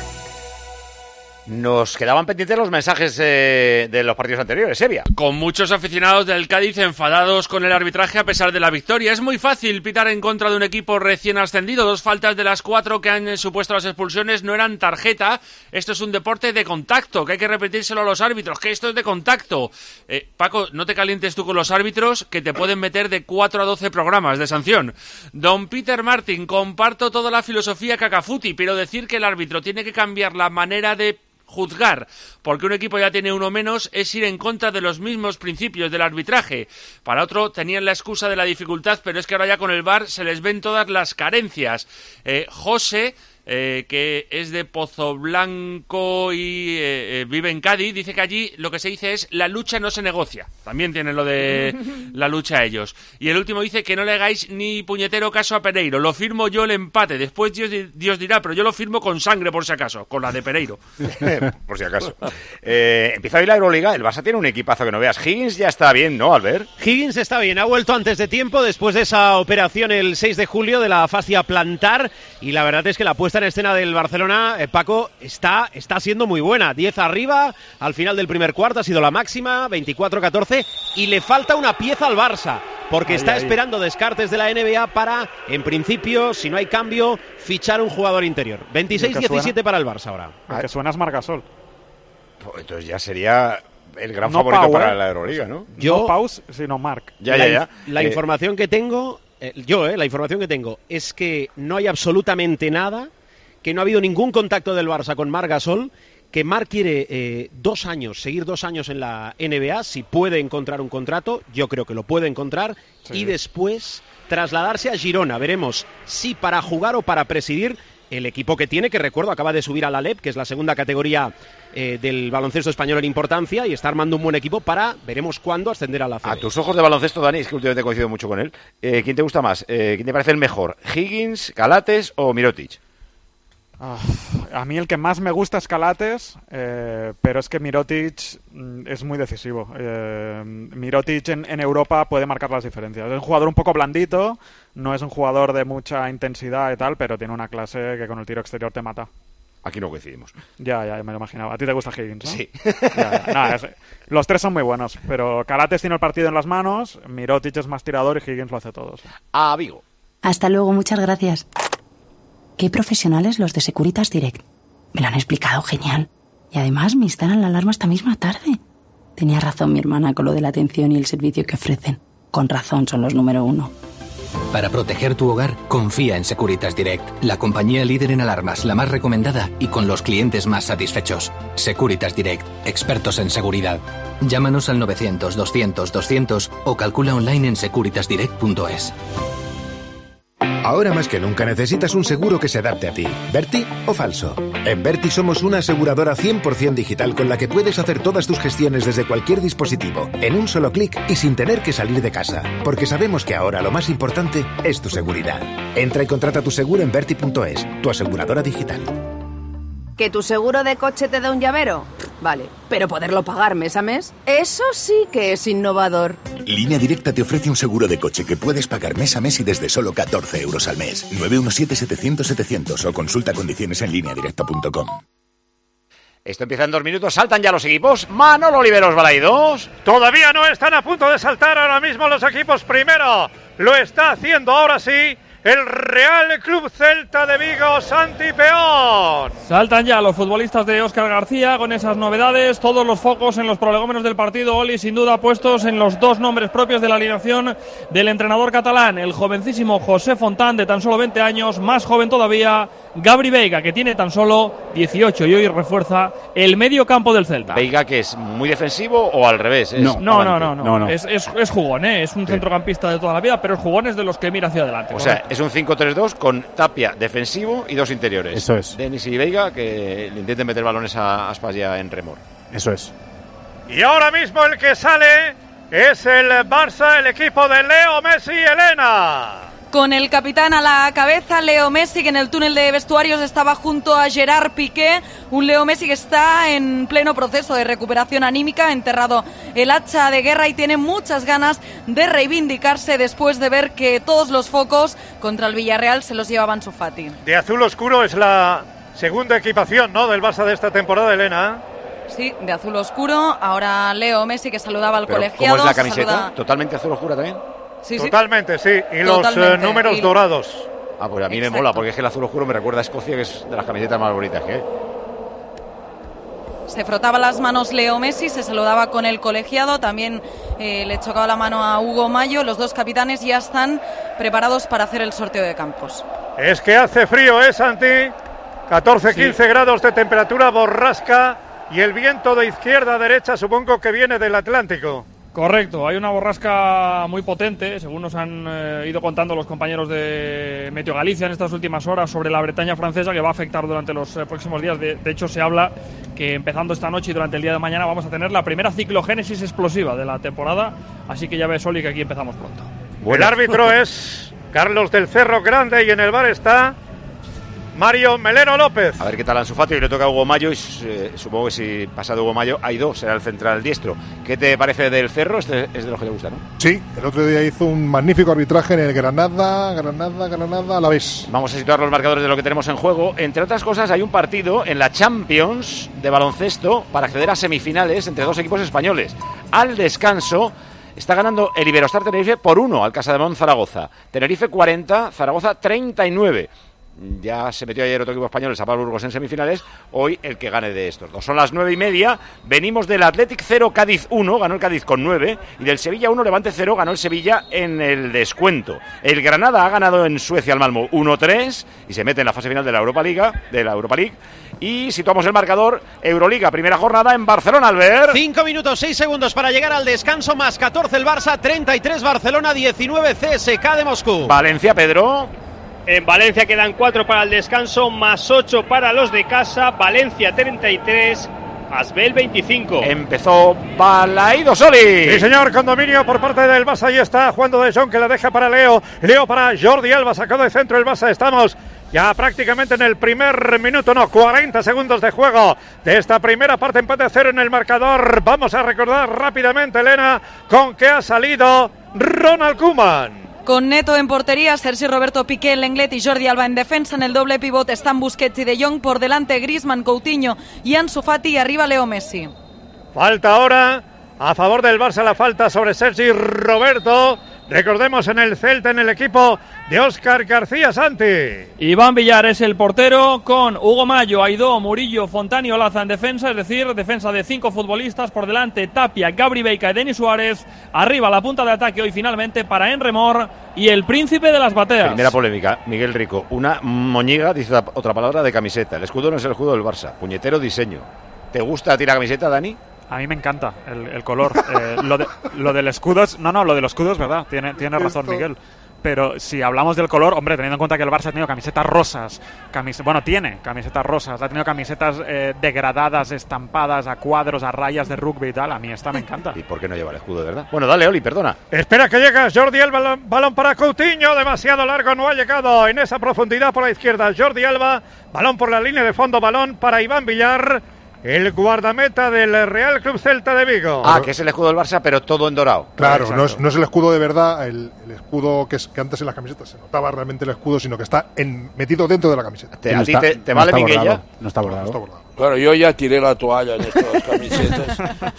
Nos quedaban pendientes los mensajes eh, de los partidos anteriores, Sevilla. Con muchos aficionados del Cádiz enfadados con el arbitraje a pesar de la victoria. Es muy fácil pitar en contra de un equipo recién ascendido. Dos faltas de las cuatro que han supuesto las expulsiones no eran tarjeta. Esto es un deporte de contacto, que hay que repetírselo a los árbitros, que esto es de contacto. Eh, Paco, no te calientes tú con los árbitros, que te pueden meter de cuatro a doce programas de sanción. Don Peter Martin, comparto toda la filosofía Cacafuti, pero decir que el árbitro tiene que cambiar la manera de juzgar porque un equipo ya tiene uno menos es ir en contra de los mismos principios del arbitraje. Para otro tenían la excusa de la dificultad, pero es que ahora ya con el V A R se les ven todas las carencias. eh, José, eh, que es de Pozoblanco y eh, eh, vive en Cádiz, dice que allí lo que se dice es la lucha no se negocia. También tienen lo de la lucha ellos. Y el último dice que no le hagáis ni puñetero caso a Pereiro. Lo firmo yo el empate. Después Dios, Dios dirá, pero yo lo firmo con sangre por si acaso, con la de Pereiro. Por si acaso. Eh, empieza hoy la Euroliga. El Barça tiene un equipazo que no veas. Higgins ya está bien, ¿no, Albert? Higgins está bien. Ha vuelto antes de tiempo después de esa operación el seis de julio de la fascia plantar. Y la verdad es que la puesta en escena del Barcelona, eh, Paco, está, está siendo muy buena. diez arriba, al final del primer cuarto ha sido la máxima, veinticuatro catorce, y le falta una pieza al Barça, porque ahí, está ahí. esperando descartes de la N B A para, en principio, si no hay cambio, fichar un jugador interior. veintiséis diecisiete para el Barça ahora. El que suena es Marc Gasol. Pues entonces ya sería el gran no favorito Pau, para ¿eh? la Euroliga, ¿no? Yo, no Paus, sino Marc. Ya, la, ya, ya. La eh, información que tengo, eh, yo, eh, la información que tengo es que no hay absolutamente nada, que no ha habido ningún contacto del Barça con Marc Gasol, que Marc quiere eh, dos años, seguir dos años en la N B A, si puede encontrar un contrato, yo creo que lo puede encontrar, sí. Y después trasladarse a Girona. Veremos si para jugar o para presidir, el equipo que tiene, que recuerdo acaba de subir a la Alep, que es la segunda categoría eh, del baloncesto español en importancia, y está armando un buen equipo para, veremos cuándo, ascender a la C B. A tus ojos de baloncesto, Dani, es que últimamente coincido mucho con él, eh, ¿quién te gusta más? Eh, ¿Quién te parece el mejor? ¿Higgins, Calates o Mirotic? Ah, a mí el que más me gusta es Calates, eh, pero es que Mirotic mm, es muy decisivo. Eh, Mirotic en, en Europa puede marcar las diferencias. Es un jugador un poco blandito, no es un jugador de mucha intensidad y tal, pero tiene una clase que con el tiro exterior te mata. Aquí no coincidimos. Ya, ya, me lo imaginaba. A ti te gusta Higgins, ¿no? Sí. Ya, ya. Nada, es, los tres son muy buenos, pero Calates tiene el partido en las manos, Mirotic es más tirador y Higgins lo hace todo. Sí. A Vigo. Hasta luego, muchas gracias. Qué profesionales los de Securitas Direct. Me lo han explicado genial. Y además me instalan la alarma esta misma tarde. Tenía razón mi hermana con lo de la atención y el servicio que ofrecen. Con razón son los número uno. Para proteger tu hogar, confía en Securitas Direct, la compañía líder en alarmas, la más recomendada y con los clientes más satisfechos. Securitas Direct, expertos en seguridad. Llámanos al novecientos, doscientos, doscientos o calcula online en securitas direct punto es. Ahora más que nunca necesitas un seguro que se adapte a ti. ¿Verti o falso? En Verti somos una aseguradora cien por ciento digital con la que puedes hacer todas tus gestiones desde cualquier dispositivo, en un solo clic y sin tener que salir de casa. Porque sabemos que ahora lo más importante es tu seguridad. Entra y contrata tu seguro en verti punto es, tu aseguradora digital. ¿Que tu seguro de coche te da un llavero? Vale, pero poderlo pagar mes a mes, eso sí que es innovador. Línea Directa te ofrece un seguro de coche que puedes pagar mes a mes y desde solo catorce euros al mes. nueve uno siete, setecientos, setecientos o consulta condiciones en línea directa punto com. Esto empieza en dos minutos, saltan ya los equipos. Manolo Oliveros Balaidos. Todavía no están a punto de saltar ahora mismo los equipos primero. Lo está haciendo ahora sí el Real Club Celta de Vigo, Santi Peón. Saltan ya los futbolistas de Óscar García con esas novedades, todos los focos en los prolegómenos del partido, Oli, sin duda puestos en los dos nombres propios de la alineación del entrenador catalán, el jovencísimo José Fontán, de tan solo veinte años, más joven todavía, Gabri Veiga, que tiene tan solo dieciocho y hoy refuerza el medio campo del Celta. Veiga, que es muy defensivo o al revés. Es no, no, no, no, no, no. Es, es, es jugón, ¿eh? Es un sí. centrocampista de toda la vida, pero es jugón, es de los que mira hacia adelante. O correcto. sea, es un cinco tres dos con Tapia defensivo y dos interiores. Eso es. Denis y Veiga, que le intenten meter balones a Aspas ya en remor. Eso es. Y ahora mismo el que sale es el Barça, el equipo de Leo Messi y Elena. Con el capitán a la cabeza, Leo Messi, que en el túnel de vestuarios estaba junto a Gerard Piqué. Un Leo Messi que está en pleno proceso de recuperación anímica, ha enterrado el hacha de guerra y tiene muchas ganas de reivindicarse después de ver que todos los focos contra el Villarreal se los llevaba Ansu Fati. De azul oscuro es la segunda equipación, ¿no?, del Barça de esta temporada, Elena. Sí, de azul oscuro. Ahora Leo Messi, que saludaba al Pero colegiado. ¿cómo es la camiseta? Saluda... ¿Totalmente azul oscura también? Sí, Totalmente, sí. sí. Y Totalmente. los uh, números y... dorados. Ah, pues a mí Exacto. me mola, porque es que el azul oscuro me recuerda a Escocia, que es de las camisetas más bonitas que hay. Se frotaba las manos Leo Messi, se saludaba con el colegiado, también eh, le chocaba la mano a Hugo Mayo. Los dos capitanes ya están preparados para hacer el sorteo de campos. Es que hace frío, ¿eh, Santi? catorce, quince sí. grados de temperatura, borrasca y el viento de izquierda a derecha, supongo que viene del Atlántico. Correcto, hay una borrasca muy potente, según nos han eh, ido contando los compañeros de Meteo Galicia en estas últimas horas, sobre la Bretaña francesa, que va a afectar durante los eh, próximos días. De, de hecho, se habla que empezando esta noche y durante el día de mañana vamos a tener la primera ciclogénesis explosiva de la temporada, así que ya ves, Oli, que aquí empezamos pronto. Bueno. El árbitro es Carlos del Cerro Grande y en el bar está Mario Melero López. A ver qué tal Ansu Fati, y le toca a Hugo Mayo y eh, supongo que si pasa de Hugo Mayo hay dos, será el central diestro. ¿Qué te parece del Cerro? Este es de los que te gusta, ¿no? Sí, el otro día hizo un magnífico arbitraje en el Granada, Granada, Granada, a la vez. Vamos a situar los marcadores de lo que tenemos en juego. Entre otras cosas, hay un partido en la Champions de baloncesto para acceder a semifinales entre dos equipos españoles. Al descanso está ganando el Iberostar Tenerife por uno al Casademont Zaragoza. Tenerife cuarenta, Zaragoza treinta y nueve. Ya se metió ayer otro equipo español, el Sapal Burgos, en semifinales. Hoy el que gane de estos dos. Son las nueve y media. Venimos del Athletic cero, Cádiz uno. Ganó el Cádiz con nueve. Y del Sevilla uno, Levante cero. Ganó el Sevilla en el descuento. El Granada ha ganado en Suecia al Malmö uno tres. Y se mete en la fase final de la Europa Liga, de la Europa League. Y situamos el marcador. Euroliga, primera jornada en Barcelona, Albert. cinco minutos, seis segundos para llegar al descanso. Más catorce el Barça, treinta y tres Barcelona, diecinueve C S K de Moscú. Valencia, Pedro. En Valencia quedan cuatro para el descanso, más ocho para los de casa. Valencia treinta y tres, Asbel veinticinco. Empezó Balaídos, Soli. Sí, señor, con dominio por parte del Barça. Ahí está jugando De Jong, que la deja para Leo. Leo para Jordi Alba, sacado de centro el Barça. Estamos ya prácticamente en el primer minuto, no, cuarenta segundos de juego de esta primera parte. Empate a cero en el marcador. Vamos a recordar rápidamente, Elena, con qué ha salido Ronald Koeman. Con Neto en portería, Sergi Roberto, Piqué, Lenglet y Jordi Alba en defensa. En el doble pivote están Busquets y De Jong. Por delante Griezmann, Coutinho y Ansu Fati. Y arriba Leo Messi. Falta ahora a favor del Barça, la falta sobre Sergi Roberto. Recordemos, en el Celta, en el equipo de Óscar García, Santi. Iván Villar es el portero, con Hugo Mayo, Aidó, Murillo, Fontán y Olaza en defensa, es decir, defensa de cinco futbolistas. Por delante Tapia, Gabri Beica y Denis Suárez. Arriba la punta de ataque hoy finalmente para Emre Mor y el príncipe de las bateas. Primera polémica, Miguel Rico. Una moñiga, dice otra palabra, de camiseta. El escudo no es el escudo del Barça. Puñetero diseño. ¿Te gusta a ti la camiseta, Dani? A mí me encanta el, el color. Eh, lo, de, lo del escudo es... No, no, lo del escudo es verdad. Tiene, tiene razón Miguel. Pero si hablamos del color, hombre, teniendo en cuenta que el Barça ha tenido camisetas rosas, camis, bueno, tiene camisetas rosas, ha tenido camisetas eh, degradadas, estampadas a cuadros, a rayas de rugby y tal, a mí esta me encanta. ¿Y por qué no lleva el escudo, de verdad? Bueno, dale, Oli, perdona. Espera que llega Jordi Alba, balón, balón para Coutinho, demasiado largo, no ha llegado en esa profundidad por la izquierda. Jordi Alba, balón por la línea de fondo, balón para Iván Villar, el guardameta del Real Club Celta de Vigo. Ah, que es el escudo del Barça, pero todo en dorado. Claro, no es, no es el escudo de verdad, el, el escudo que, es, que antes en las camisetas se notaba realmente el escudo, sino que está en, metido dentro de la camiseta. ¿Te, ¿A ti te, te no vale Minguella? No está bordado. No está bordado. Claro, yo ya tiré la toalla en estas camisetas.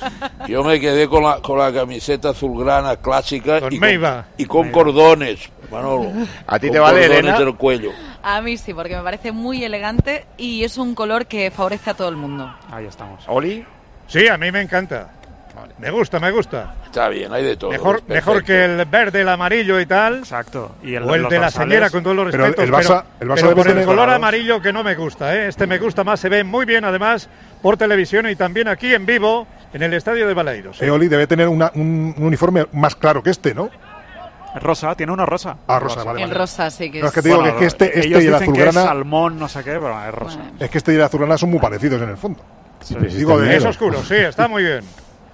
Yo me quedé con la, con la camiseta azulgrana clásica con y, con, y con Meiva. cordones, Manolo. ¿A ti te vale, Elena? Del cuello. A mí sí, porque me parece muy elegante y es un color que favorece a todo el mundo. Ahí estamos. ¿Oli? Sí, a mí me encanta. Vale. Me gusta, me gusta. Está bien, hay de todo. Mejor, mejor que el verde, el amarillo y tal. Exacto. Y el, o el de la señora, con todos los pero respetos. El Barça, el Barça pero por el color grados. amarillo que no me gusta, ¿eh? Este me gusta más, se ve muy bien además por televisión y también aquí en vivo en el estadio de Balaídos. ¿eh? Eoli debe tener una, un, un uniforme más claro que este, ¿no? Rosa, tiene uno rosa. Ah, rosa, vale. El vale. rosa sí que es. No, es que te digo bueno, que, es que este, este ellos y el dicen que azulgrana. Es salmón, no sé qué, pero es rosa. Bueno. Es que este y el azulgrana son muy parecidos en el fondo. Sí, sí, digo de es oscuro, sí, está muy bien.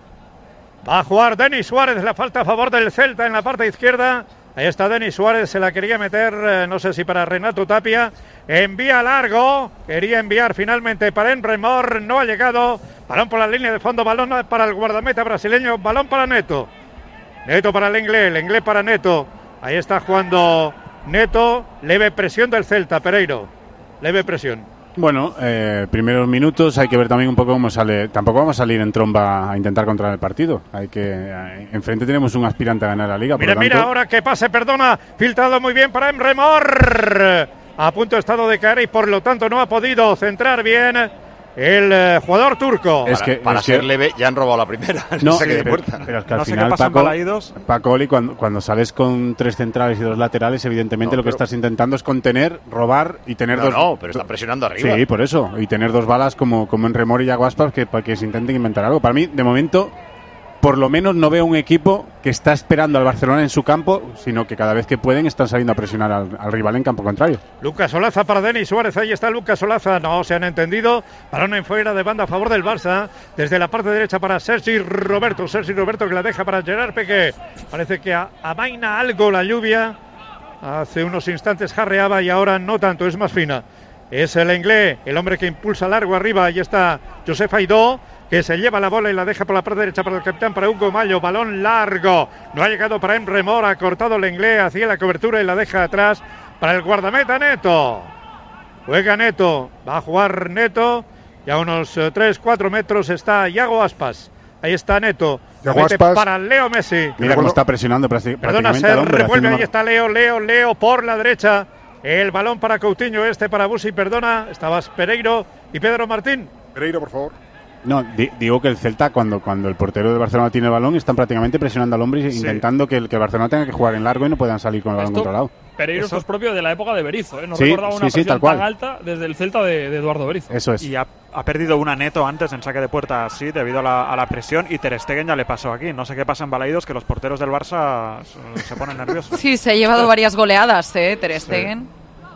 Va a jugar Denis Suárez, la falta a favor del Celta en la parte izquierda. Ahí está Denis Suárez, se la quería meter, eh, no sé si para Renato Tapia. Envía largo, quería enviar finalmente para Emre Mor, no ha llegado. Balón por la línea de fondo, balón para el guardameta brasileño, balón para Neto. Neto para Lenglet, Lenglet para Neto. Ahí está jugando Neto, leve presión del Celta, Pereiro. Leve presión. Bueno, eh, primeros minutos, hay que ver también un poco cómo sale. Tampoco vamos a salir en tromba a intentar controlar el partido. Hay que eh, enfrente tenemos un aspirante a ganar la Liga. Mira, por lo tanto, mira, ahora que pase, perdona. Filtrado muy bien para Emre Mor. A punto de estado de caer y por lo tanto no ha podido centrar bien el eh, jugador turco. Es que, para para es ser que, leve ya han robado la primera. No, no sé qué de pero, puerta. pero es que al no sé final, qué pasa en Paco, Balaídos. Paco Oli, cuando, cuando sales con tres centrales y dos laterales, evidentemente No, lo que pero- estás intentando es contener, robar y tener No, dos. no, pero está presionando arriba. Sí, por eso. Y tener dos balas como, como en Remor y Aguaspas que, para que se intenten inventar algo. Para mí, de momento, por lo menos no veo un equipo que está esperando al Barcelona en su campo, sino que cada vez que pueden están saliendo a presionar al, al rival en campo contrario. Lucas Olaza para Denis Suárez, ahí está Lucas Olaza, no se han entendido. Balón en fuera de banda a favor del Barça, desde la parte derecha para Sergi Roberto, Sergi Roberto que la deja para Gerard Piqué. Parece que a- amaina algo la lluvia, hace unos instantes jarreaba y ahora no tanto, es más fina. Es el inglés, el hombre que impulsa largo arriba, ahí está Josep Aidó, que se lleva la bola y la deja por la parte derecha para el capitán, para Hugo Mayo, balón largo, no ha llegado para Emre Mor, ha cortado el inglés, hacía la cobertura y la deja atrás para el guardameta Neto. Juega Neto, va a jugar Neto y a unos tres cuatro metros está Iago Aspas. Ahí está Neto, Iago mete Aspas. para Leo Messi. Mira cómo está presionando prácti- Perdona, prácticamente se al hombre. revuelve, haciendo ahí está Leo, Leo, Leo por la derecha. El balón para Coutinho, este para Busi, perdona, estabas Pereiro y Pedro Martín. Pereiro, por favor. No, di- digo que el Celta, cuando, cuando el portero del Barcelona tiene el balón, están prácticamente presionando al hombre y Sí. intentando que el, que el Barcelona tenga que jugar en largo y no puedan salir con el balón Esto- controlado. Pereiro, Eso- esto es propio de la época de Berizzo, ¿eh? No Sí, recordaba sí, una sí, presión tal cual. tan alta desde el Celta de, de Eduardo Berizzo. Eso es. Y ha, ha perdido una Neto antes en saque de puerta así debido a la, a la presión y Ter Stegen ya le pasó aquí. No sé qué pasa en Balaídos que los porteros del Barça se, se ponen nerviosos. Sí, se ha llevado varias goleadas, ¿eh? Ter Stegen.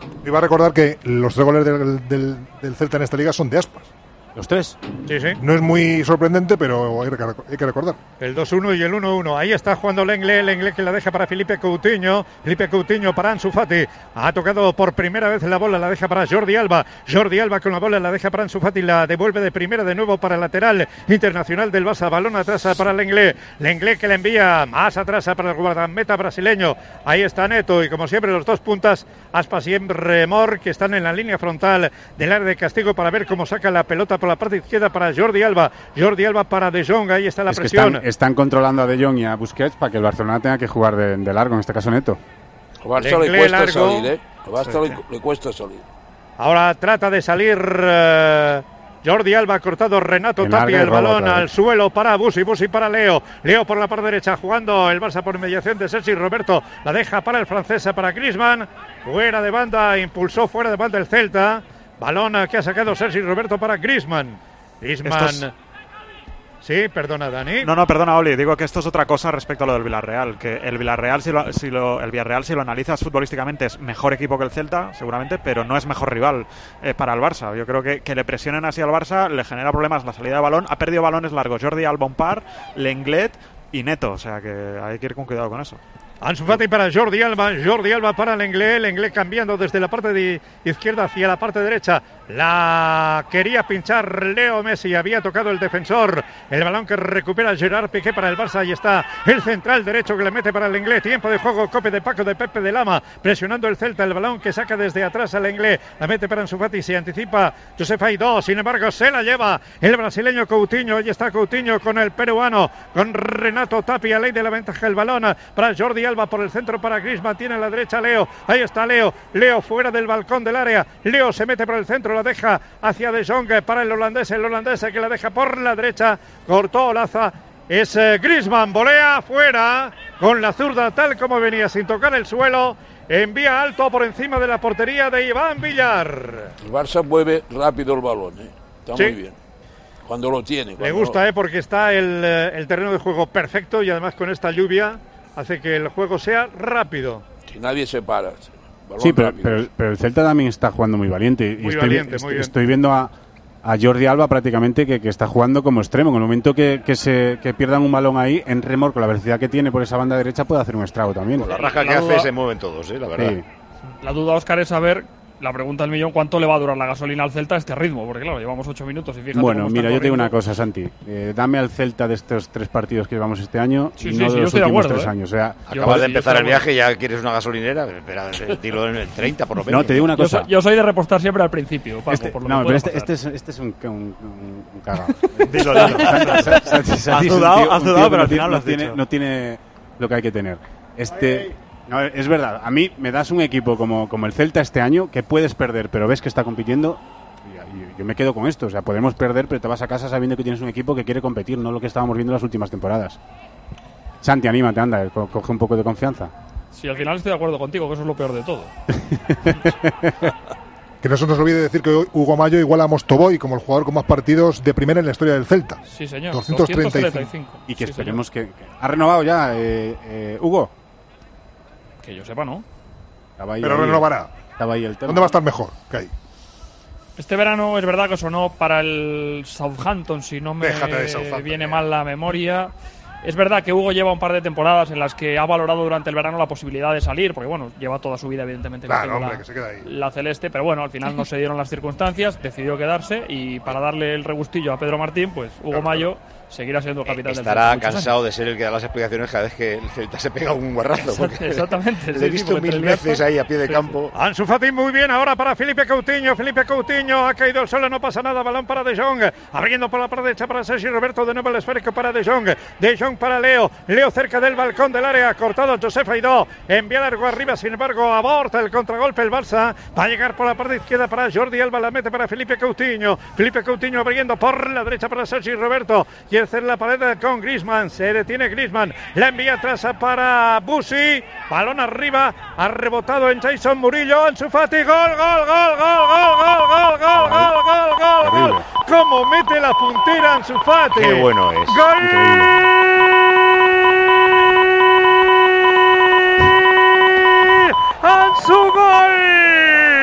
Iba a recordar que los tres goles del, del, del Celta en esta liga son de Aspas. ¿Los tres? Sí, sí. No es muy sorprendente, pero hay que, hay que recordar. El dos uno y el uno uno. Ahí está jugando Lenglet. Lenglet que la deja para Felipe Coutinho. Felipe Coutinho para Ansu Fati. Ha tocado por primera vez la bola. La deja para Jordi Alba. Jordi Alba con la bola la deja para Ansu Fati. La devuelve de primera de nuevo para el lateral internacional del Barça. Balón atrás para Lenglet. Lenglet que la envía más atrás para el guardameta brasileño. Ahí está Neto. Y como siempre los dos puntas, Aspas y Remor, que están en la línea frontal del área de castigo para ver cómo saca la pelota por la parte izquierda para Jordi Alba. Jordi Alba para De Jong. Ahí está la es presión. Que están, están controlando a De Jong y a Busquets para que el Barcelona tenga que jugar de, de largo, en este caso Neto. Al Barça le cuesta largo. salir, ¿eh? Al Barça sí, le, sí. le cuesta salir. Ahora trata de salir uh, Jordi Alba, cortado Renato Tapia, el balón al suelo para Busi, Busi para Leo. Leo por la parte derecha, jugando el Barça por mediación de Sergi Roberto. La deja para el francés, para Griezmann. Fuera de banda, impulsó fuera de banda el Celta. Balón que ha sacado Sergi Roberto para Griezmann. Griezmann. Es... Sí, perdona, Dani. No, no, perdona, Oli. Digo que esto es otra cosa respecto a lo del Villarreal. Que el Villarreal, si lo, si lo, el Villarreal, si lo analizas futbolísticamente, es mejor equipo que el Celta, seguramente, pero no es mejor rival eh, para el Barça. Yo creo que, que le presionen así al Barça le genera problemas la salida de balón. Ha perdido balones largos Jordi Alba un par, Lenglet y Neto. O sea que hay que ir con cuidado con eso. Ansu Fati para Jordi Alba, Jordi Alba para Lenglet, Lenglet cambiando desde la parte de izquierda hacia la parte derecha. La quería pinchar Leo Messi, había tocado el defensor. El balón que recupera Gerard Piqué para el Barça. Ahí está el central derecho que le mete para Lenglet. Tiempo de juego, cope de Paco de Pepe de Lama, presionando el Celta. El balón que saca desde atrás a Lenglet, la mete para Ansu Fati, se anticipa Josef Aidó, sin embargo se la lleva el brasileño Coutinho. Ahí está Coutinho con el peruano, con Renato Tapia, ley de la ventaja. El balón para Jordi Alba por el centro para Griezmann, tiene a la derecha Leo. Ahí está Leo, Leo fuera del balcón del área. Leo se mete por el centro, la deja hacia De Jong para el holandés, el holandés que la deja por la derecha, cortó Laza. Es eh, Griezmann, volea fuera con la zurda tal como venía, sin tocar el suelo. Envía alto por encima de la portería de Iván Villar. El Barça mueve rápido el balón, ¿eh? Está sí. muy bien. Cuando lo tiene. Cuando Le gusta, lo... ¿eh? Porque está el, el terreno de juego perfecto y además con esta lluvia hace que el juego sea rápido. Que nadie se para. Sí, pero, pero, pero el Celta también está jugando muy valiente. Y muy estoy, valiente, estoy, muy bien. estoy viendo a, a Jordi Alba prácticamente que, que está jugando como extremo. En el momento que, que se que pierdan un balón ahí, en remor, con la velocidad que tiene por esa banda derecha, puede hacer un estrago también. Con la raja que la hace duda, se mueven todos, ¿eh? La verdad. Sí. La duda, Óscar, es saber, la pregunta del millón, ¿cuánto le va a durar la gasolina al Celta a este ritmo? Porque claro, llevamos ocho minutos y fíjate. Bueno, cómo mira, está yo te digo corriendo. una cosa, Santi. Eh, dame al Celta de estos tres partidos que llevamos este año Sí, y sí, no sí, de yo los estoy de últimos acuerdo, tres ¿eh? años. O sea, Yo- Acabas de sí, empezar yo el estoy de viaje y ya quieres una gasolinera. Espera, dilo en el treinta por lo menos. No, te digo una Yo cosa. soy, yo soy de repostar siempre al principio, Paco, Este- por lo no, que pero pueda este, pasar. este es, este es un, un, un, un cagao. Dilo, dilo. Has dudado, has dudado, pero al final lo has tiene, dicho. no tiene lo que hay que tener. Este, no, es verdad, a mí me das un equipo como, como el Celta este año, que puedes perder, pero ves que está compitiendo, y, y yo me quedo con esto. O sea, podemos perder, pero te vas a casa sabiendo que tienes un equipo que quiere competir, no lo que estábamos viendo en las últimas temporadas. Santi, anímate, anda, co- coge un poco de confianza. Sí, al final estoy de acuerdo contigo, que eso es lo peor de todo. Que no se nos olvide decir que hoy Hugo Mayo iguala a Mostovoy como el jugador con más partidos de primera en la historia del Celta. Sí, señor. doscientos treinta y cinco. doscientos treinta y cinco. Y que Sí, esperemos que, que- ¿Ha renovado ya, eh, eh, Hugo? Que yo sepa, ¿no? Estaba ahí, Pero ahí, renovará. Estaba ahí el tema. ¿Dónde va a estar mejor? ¿Qué hay? Este verano es verdad que sonó para el Southampton, si no me Déjate de Southampton, viene eh. mal la memoria. Es verdad que Hugo lleva un par de temporadas en las que ha valorado durante el verano la posibilidad de salir, porque bueno, lleva toda su vida evidentemente Claro, vistiendo hombre, la, que se queda ahí. la celeste, pero bueno, al final no se dieron las circunstancias, decidió quedarse y para darle el regustillo a Pedro Martín, pues Hugo Claro, Mayo seguirá siendo capitán del Estará Celta muchos cansado de ser el que da las explicaciones cada vez que el Celta se pega un guarrazo. Exact- porque exactamente, Le sí, he sí, visto porque mil entre el veces viaje- ahí a pie de sí, campo. Ansu Fati muy bien ahora para Felipe Coutinho. Felipe Coutinho ha caído solo, no pasa nada. Balón para De Jong. Abriendo por la parte derecha para Sergi Roberto. De nuevo el esférico para De Jong. De Jong para Leo. Leo cerca del balcón del área. Cortado Josef Aidó. Envía largo arriba. Sin embargo, aborta el contragolpe el Barça. Va a llegar por la parte izquierda para Jordi Alba. La mete para Felipe Coutinho. Felipe Coutinho abriendo por la derecha para Sergi Roberto. Quiere hacer la pared con Griezmann. Se detiene Griezmann. La envía atrás para Busi. Balón arriba. Ha rebotado en Jason Murillo. Ansu Fati. Gol, gol, gol, gol, gol, gol, gol, gol, gol, gol, gol, gol. Cómo mete la puntera Ansu Fati. Qué bueno es. Gol. Ansu gol.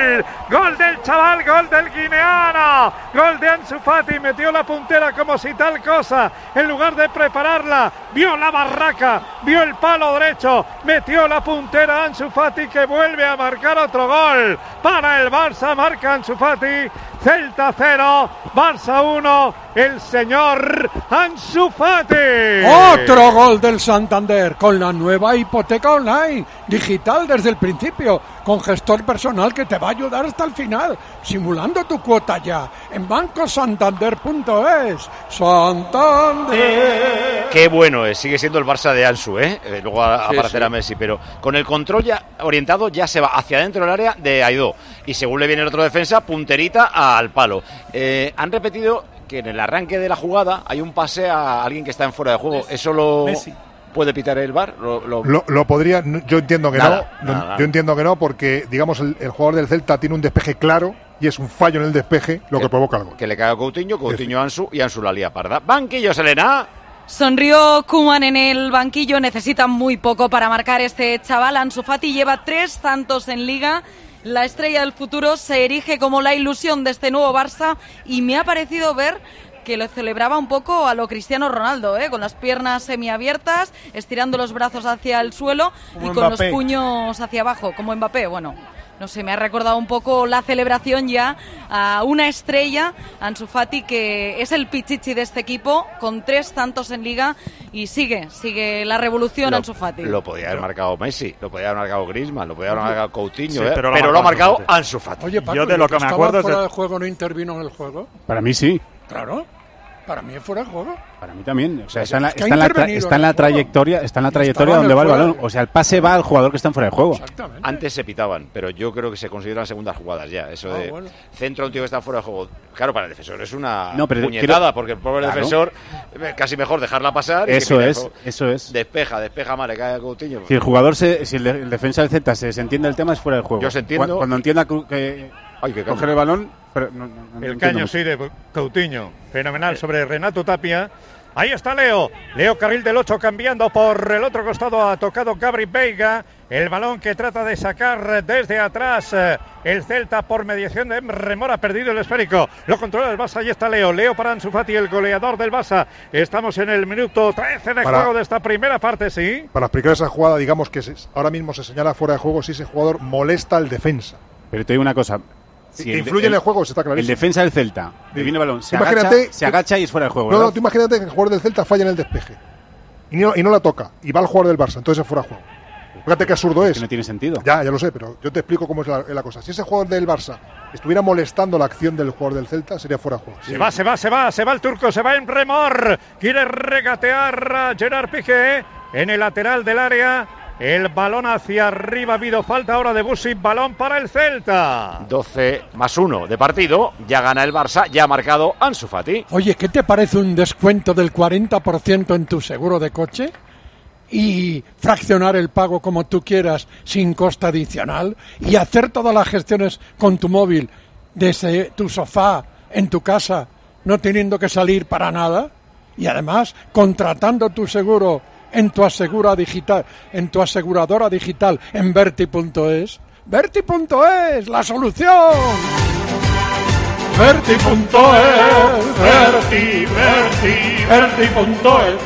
Gol del chaval, gol del guineano. Gol de Ansu Fati, metió la puntera como si tal cosa. En lugar de prepararla, vio la barraca, vio el palo derecho, metió la puntera Ansu Fati, que vuelve a marcar otro gol. Para el Barça, marca Ansu Fati. Celta cero, Barça uno, el señor Ansu Fati. Otro gol del Santander con la nueva hipoteca online, digital desde el principio, con gestor personal que te va a ayudar hasta el final, simulando tu cuota ya en banco santander punto es. Santander. Qué bueno es, sigue siendo el Barça de Ansu, ¿eh? eh luego a, sí, aparecerá sí. Messi, pero con el control ya orientado ya se va hacia adentro del área de Aidó. Y según le viene el otro defensa, punterita al palo. Eh, han repetido que en el arranque de la jugada hay un pase a alguien que está en fuera de juego. ¿Eso lo Messi. puede pitar el V A R? ¿Lo, lo... Lo, lo podría, yo entiendo que nada, no. Nada, yo entiendo que no, porque digamos el, el jugador del Celta tiene un despeje claro y es un fallo en el despeje lo que, que provoca el gol. Que le cae a Coutinho, Coutinho a Ansu y Ansu la lía parda. Banquillo, Selena. Sonrió Koeman en el banquillo, necesita muy poco para marcar este chaval. Ansu Fati lleva tres tantos en Liga. La estrella del futuro se erige como la ilusión de este nuevo Barça y me ha parecido ver que lo celebraba un poco a lo Cristiano Ronaldo, ¿eh? Con las piernas semiabiertas, estirando los brazos hacia el suelo como y con Mbappé. Los puños hacia abajo, como Mbappé. Bueno, no sé, me ha recordado un poco la celebración ya a una estrella, Ansu Fati, que es el pichichi de este equipo, con tres tantos en Liga y sigue, sigue la revolución lo, Ansu Fati. Lo podía haber marcado Messi, lo podía haber marcado Griezmann, lo podía haber marcado Coutinho, sí, ¿eh? pero, pero lo ha marcado Ansu Fati. Oye, Paco, yo de lo que, que me acuerdo fuera de... de juego no intervino en el juego. Para mí sí. Claro. Para mí es fuera de juego. Para mí también. O sea, está en la, es que está en la, tra- está en la trayectoria, está en la trayectoria donde va el balón. O sea, el pase va al jugador que está en fuera de juego. Exactamente. Antes se pitaban, pero yo creo que se consideran segundas jugadas ya. Eso ah, de bueno. centro a un tío que está fuera de juego. Claro, para el defensor es una no, pero puñetada, quiero... porque el pobre claro. defensor casi mejor dejarla pasar. Y eso que es, eso es. Despeja, despeja mal, le cae a Coutinho. Si el jugador, se, si el, de, el defensa del Celta se, se entiende el tema, es fuera de juego. Yo se entiendo. Cuando, cuando entienda que Ay, que coger el balón. Pero no, no, no el caño sí de Coutinho, fenomenal sobre Renato Tapia. Ahí está Leo, Leo carril del ocho cambiando por el otro costado, ha tocado Gabri Veiga, el balón que trata de sacar desde atrás el Celta por mediación de Remor, ha perdido el esférico, lo controla el Barça, ahí está Leo, Leo para Ansu Fati, el goleador del Barça, estamos en el minuto trece de para, juego de esta primera parte, sí. Para explicar esa jugada, digamos que se, ahora mismo se señala fuera de juego si ese jugador molesta al defensa. Pero te digo una cosa. Si que influye el, en el juego, se está clarísimo. El defensa del Celta, le viene el balón, se agacha, se agacha y es fuera de juego. No, no, tú imagínate que el jugador del Celta falla en el despeje y no, y no la toca, y va al jugador del Barça, entonces es fuera de juego. Fíjate qué absurdo es. Que no tiene sentido. Ya, ya lo sé, pero yo te explico cómo es la, la cosa. Si ese jugador del Barça estuviera molestando la acción del jugador del Celta, sería fuera de juego. Se sí. va, se va, se va, se va el turco, se va en Remor. Quiere regatear a Gerard Piqué en el lateral del área. El balón hacia arriba, ha habido falta ahora de Busi, balón para el Celta. doce más uno de partido, ya gana el Barça, ya ha marcado Ansu Fati. Oye, ¿qué te parece un descuento del cuarenta por ciento en tu seguro de coche? Y fraccionar el pago como tú quieras sin coste adicional y hacer todas las gestiones con tu móvil desde tu sofá en tu casa, no teniendo que salir para nada, y además contratando tu seguro en tu asegura digital, en tu aseguradora digital en Verti punto es. Verti punto es, la solución. Verti punto es, Verti, Verti, Verti punto es.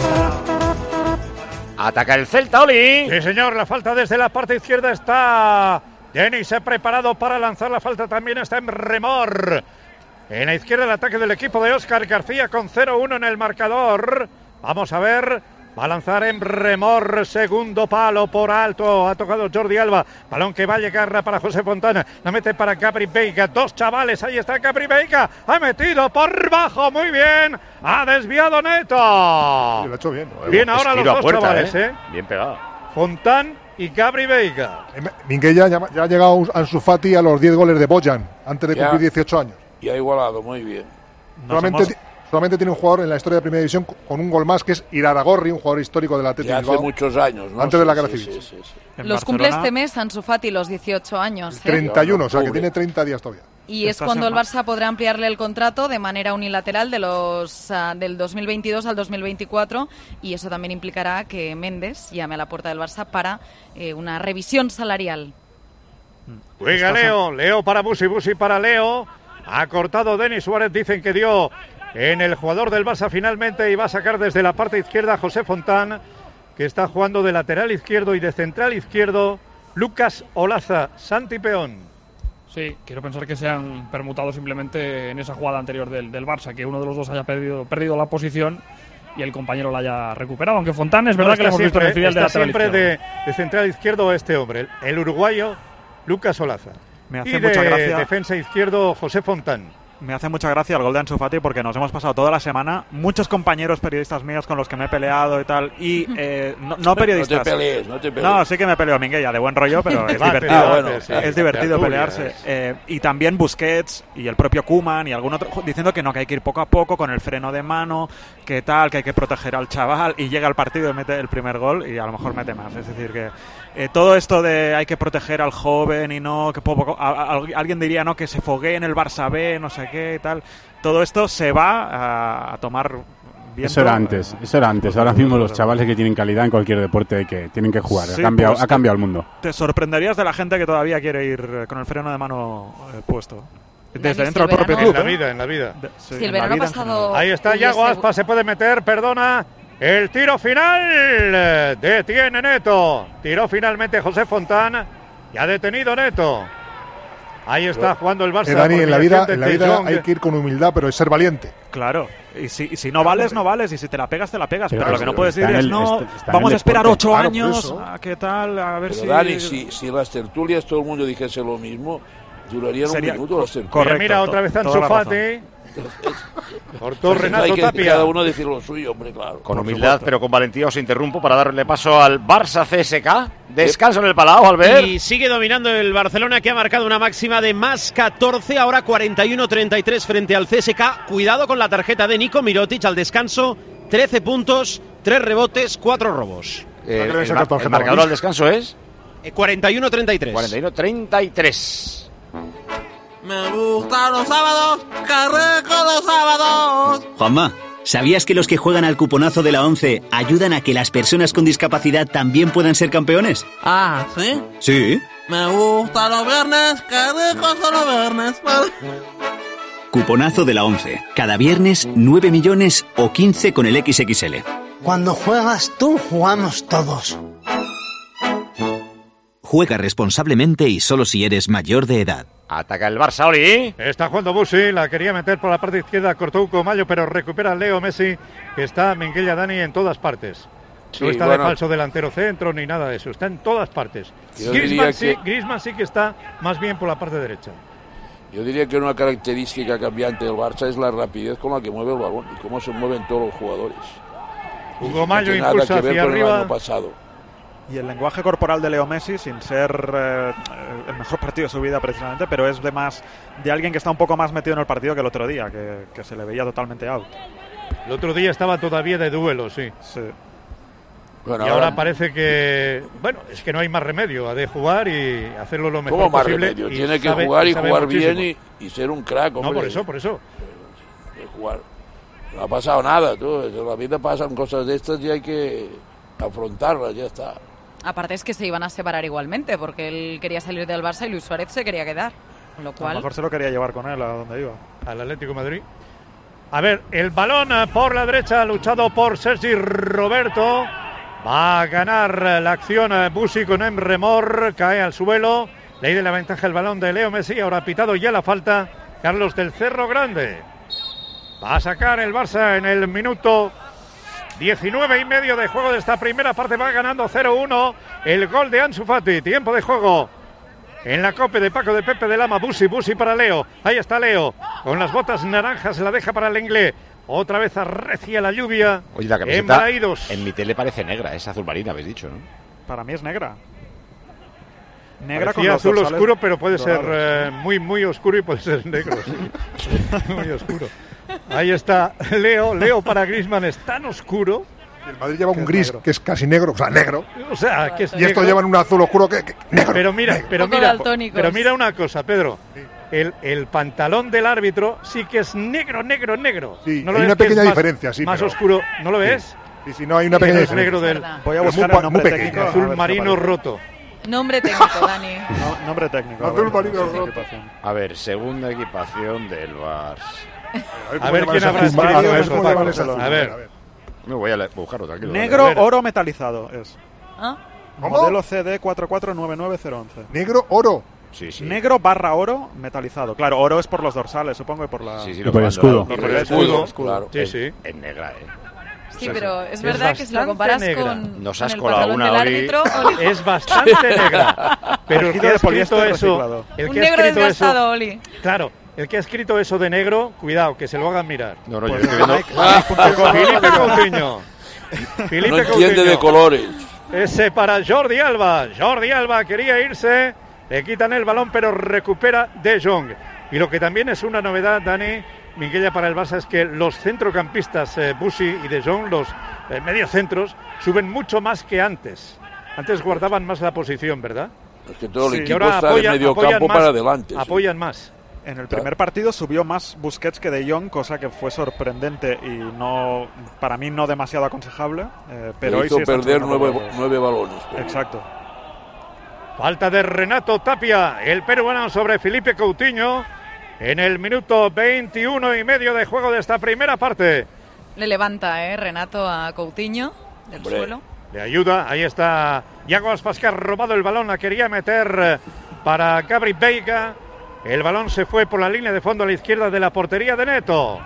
Ataca el Celta, Oli. Sí, señor, la falta desde la parte izquierda está Denis, se ha preparado para lanzar la falta, también está en Remor. En la izquierda el ataque del equipo de Óscar García con cero uno en el marcador. Vamos a ver. Va a lanzar en Remor, segundo palo por alto, ha tocado Jordi Alba, balón que va a llegar para José Fontana, la mete para Gabri Veiga, dos chavales, ahí está Gabri Veiga, ha metido por bajo, muy bien, ha desviado Neto. Sí, lo ha hecho bien. Bien ahora los dos puerta, chavales, ¿eh? ¿eh? Bien pegado. Fontán y Gabri Veiga. Minguella ya, ya ha llegado Ansu Fati a los diez goles de Bojan, antes de ya, cumplir dieciocho años. Y ha igualado, muy bien. Solamente... Somos... Solamente tiene un jugador en la historia de Primera División con un gol más, que es Iraragorri, un jugador histórico del Atlético de Bilbao. Hace muchos años, ¿no? Antes sí, de la guerra sí, civil. Sí, sí, sí. Los Barcelona... cumple este mes Ansu Fati, los dieciocho años. ¿eh? treinta y uno, o sea que tiene treinta días todavía. Y es cuando el Barça podrá ampliarle el contrato de manera unilateral de los uh, del dos mil veintidós al dos mil veinticuatro, y eso también implicará que Méndez llame a la puerta del Barça para eh, una revisión salarial. Juega Leo, Leo para Busi, Busi para Leo. Ha cortado Denis Suárez, dicen que dio en el jugador del Barça finalmente y va a sacar desde la parte izquierda José Fontán, que está jugando de lateral izquierdo, y de central izquierdo Lucas Olaza. Santi Peón. Sí, quiero pensar que se han permutado simplemente en esa jugada anterior del, del Barça, que uno de los dos haya perdido, perdido la posición y el compañero la haya recuperado, aunque Fontán es verdad no, que le hemos visto en el filial de lateral siempre izquierdo. De, de central izquierdo este hombre, el, el uruguayo Lucas Olaza. Me hace y mucha de gracia. defensa izquierdo José Fontán. Me hace mucha gracia el gol de Ansu Fati porque nos hemos pasado toda la semana, muchos compañeros periodistas míos con los que me he peleado y tal, y eh, no, no periodistas. No te pelees, no te pelees. No, sí que me peleo, Minguella, de buen rollo, pero es divertido. Ah, bueno, es, es divertido pelearse. Eh, y también Busquets y el propio Koeman y algún otro diciendo que no, que hay que ir poco a poco con el freno de mano, que tal, que hay que proteger al chaval, y llega al partido y mete el primer gol y a lo mejor mete más. Es decir, que eh, todo esto de hay que proteger al joven y no, que poco, a, a, alguien diría no, que se foguee en el Barça B, no sé qué y tal. Todo esto se va a, a tomar viento. Eso era antes, eso era antes. Ahora mismo los chavales que tienen calidad en cualquier deporte que tienen que jugar. Sí, ha cambiado, pues, ha cambiado el mundo. Te sorprenderías de la gente que todavía quiere ir con el freno de mano eh, puesto. Desde Dani, dentro del propio en club. la vida, en la vida. De, sí, sí, el verano pasado. Ahí está Yago Aspas, se puede meter, perdona. El tiro final. Detiene Neto. Tiró finalmente José Fontán. Y ha detenido Neto. Ahí está jugando el Barça. Eh, Dani, en la vida, en la vida hay que ir con humildad, pero es ser valiente. Claro, y si, y si no vales, no vales, y si te la pegas, te la pegas. Pero, pero lo que no puedes decir el, es, no, está, está vamos a esperar ocho claro, años, a qué tal, a ver pero si... Dani, si, si las tertulias todo el mundo dijese lo mismo, durarían Sería, un minuto las tertulias. Correcto, mira, otra vez Ansu Fati. Cortó Renato hay que Tapia. Cada uno decir lo suyo, hombre, claro. Con humildad, pero con valentía os interrumpo para darle paso al Barça C S K. Descanso en el Palau, Albert. Y sigue dominando el Barcelona, que ha marcado una máxima de más catorce, ahora cuarenta y uno treinta y tres frente al C S K. Cuidado con la tarjeta de Nico Mirotic al descanso. trece puntos, tres rebotes, cuatro robos. Eh, el, el, mar el marcador al descanso es eh, cuarenta y uno treinta y tres. cuarenta y uno treinta y tres. Me gustan los sábados, qué rico los sábados. Juanma, ¿sabías que los que juegan al cuponazo de la ONCE ayudan a que las personas con discapacidad también puedan ser campeones? Ah, ¿sí? Sí. Me gustan los viernes, qué ricos son los viernes. Cuponazo de la ONCE. Cada viernes nueve millones o quince con el equis equis ele. Cuando juegas tú, jugamos todos. Juega responsablemente y solo si eres mayor de edad. Ataca el Barça, Oli. Está jugando Busi, la quería meter por la parte izquierda, cortó Uco Mayo, pero recupera Leo Messi, que está Minguella Dani en todas partes. Sí, no está bueno, de falso delantero centro ni nada de eso, está en todas partes. Yo Griezmann, diría sí, que... Griezmann sí que está más bien por la parte derecha. Yo diría que una característica cambiante del Barça es la rapidez con la que mueve el balón y cómo se mueven todos los jugadores. Ugo Mayo no impulsa hacia arriba. El año pasado. Y el lenguaje corporal de Leo Messi, sin ser eh, el mejor partido de su vida precisamente, pero es de más de alguien que está un poco más metido en el partido que el otro día, que, que se le veía totalmente out. El otro día estaba todavía de duelo, sí. Sí. Bueno, y ahora, ahora parece que, bueno, es que no hay más remedio, ha de jugar y hacerlo lo mejor ¿Cómo más posible. remedio? Y Tiene que sabe, jugar y, y jugar muchísimo. bien y, y ser un crack, hombre. No, por eso, por eso. De jugar. No ha pasado nada, tú. En la vida pasan cosas de estas y hay que afrontarlas, ya está. Aparte es que se iban a separar igualmente, porque él quería salir del Barça y Luis Suárez se quería quedar. Con lo cual... A lo mejor se lo quería llevar con él a donde iba. Al Atlético de Madrid. A ver, el balón por la derecha, luchado por Sergi Roberto. Va a ganar la acción Busi con Emre Mor, cae al suelo. Ley de la ventaja el balón de Leo Messi. Ahora ha pitado ya la falta Carlos del Cerro Grande. Va a sacar el Barça en el minuto diecinueve y medio de juego de esta primera parte. Va ganando cero uno. El gol de Ansu Fati. Tiempo de juego en la cope de Paco de Pepe de Lama. Busi, Busi para Leo. Ahí está Leo. Con las botas naranjas la deja para el inglés. Otra vez arrecia la lluvia. Oye, la camiseta en Balaídos. En mi tele parece negra. Es azul marina, habéis dicho, ¿no? Para mí es negra. Negra Parecía con azul los oscuro, pero puede dorados. ser eh, muy, muy oscuro y puede ser negro. Sí. Muy oscuro. Ahí está Leo. Leo para Griezmann es tan oscuro. El Madrid lleva un gris negro, que es casi negro, o sea, negro. O sea, que es y negro. esto llevan un azul oscuro que, que negro. Pero mira, negro. pero mira, pero mira una cosa, Pedro. El, el pantalón del árbitro sí que es negro, negro, negro. Sí, ¿No lo hay ves una pequeña que es diferencia, más, sí. Más pero... oscuro, ¿no lo ves? Sí, sí, sí, no hay una pequeña es diferencia. negro del Voy a buscar el nombre técnico. Azul marino roto. Nombre técnico, Dani. No, nombre técnico. Azul marino sí, rojo. equipación. A ver, segunda equipación del Barça. A ver quién habrá azul escrito marino, eso, ¿cómo Paco. llaman ese azul? A ver. Me voy a le- buscarlo, tranquilo. Negro, A ver. oro metalizado es. ¿Ah? ¿Cómo? Modelo C D cuatro cuatro nueve nueve cero once. Negro, oro. Sí, sí. Negro barra oro metalizado. Claro, oro es por los dorsales, supongo, y por la... Sí, sí, Y lo por el que van escudo. dando. Por el escudo, claro. Sí, sí. Es negra, eh. Sí, pero es Es verdad que si lo bastante comparas negra. con, Nos con has el colado pantalón una, del Oli. árbitro, Oli. Es bastante negra. Pero el Tejido que ha de escrito poliéster eso, reciclado. el Un que ha negro escrito desgastado, eso, Oli. claro, el que ha escrito eso de negro, cuidado, que se lo hagan mirar. No, no, yo Pues estoy viendo. Felipe Coutinho. Felipe No entiende Coutinho. de colores. Ese para Jordi Alba. Jordi Alba quería irse, le quitan el balón, pero recupera De Jong. Y lo que también es una novedad, Dani, Minguella, para el Barça, es que los centrocampistas, eh, Busi y De Jong, los eh, mediocentros, suben mucho más que antes. Antes guardaban más la posición, ¿verdad? Es que todo el Sí, Y equipo ahora está apoyan- de medio apoyan campo más, para adelante. sí. Apoyan más. En el primer partido subió más Busquets que De Jong, cosa que fue sorprendente y no, para mí no demasiado aconsejable. Eh, pero Le hoy hizo sí están perder subiendo nueve, todos. nueve balones. Exacto. Falta de Renato Tapia, el peruano sobre Felipe Coutinho en el minuto veintiuno y medio de juego de esta primera parte. Le levanta, ¿eh? Renato a Coutinho del Hombre. suelo. Le ayuda, ahí está Iago Aspas, que ha robado el balón, la quería meter eh, para Gabri Veiga. El balón se fue por la línea de fondo a la izquierda de la portería de Neto.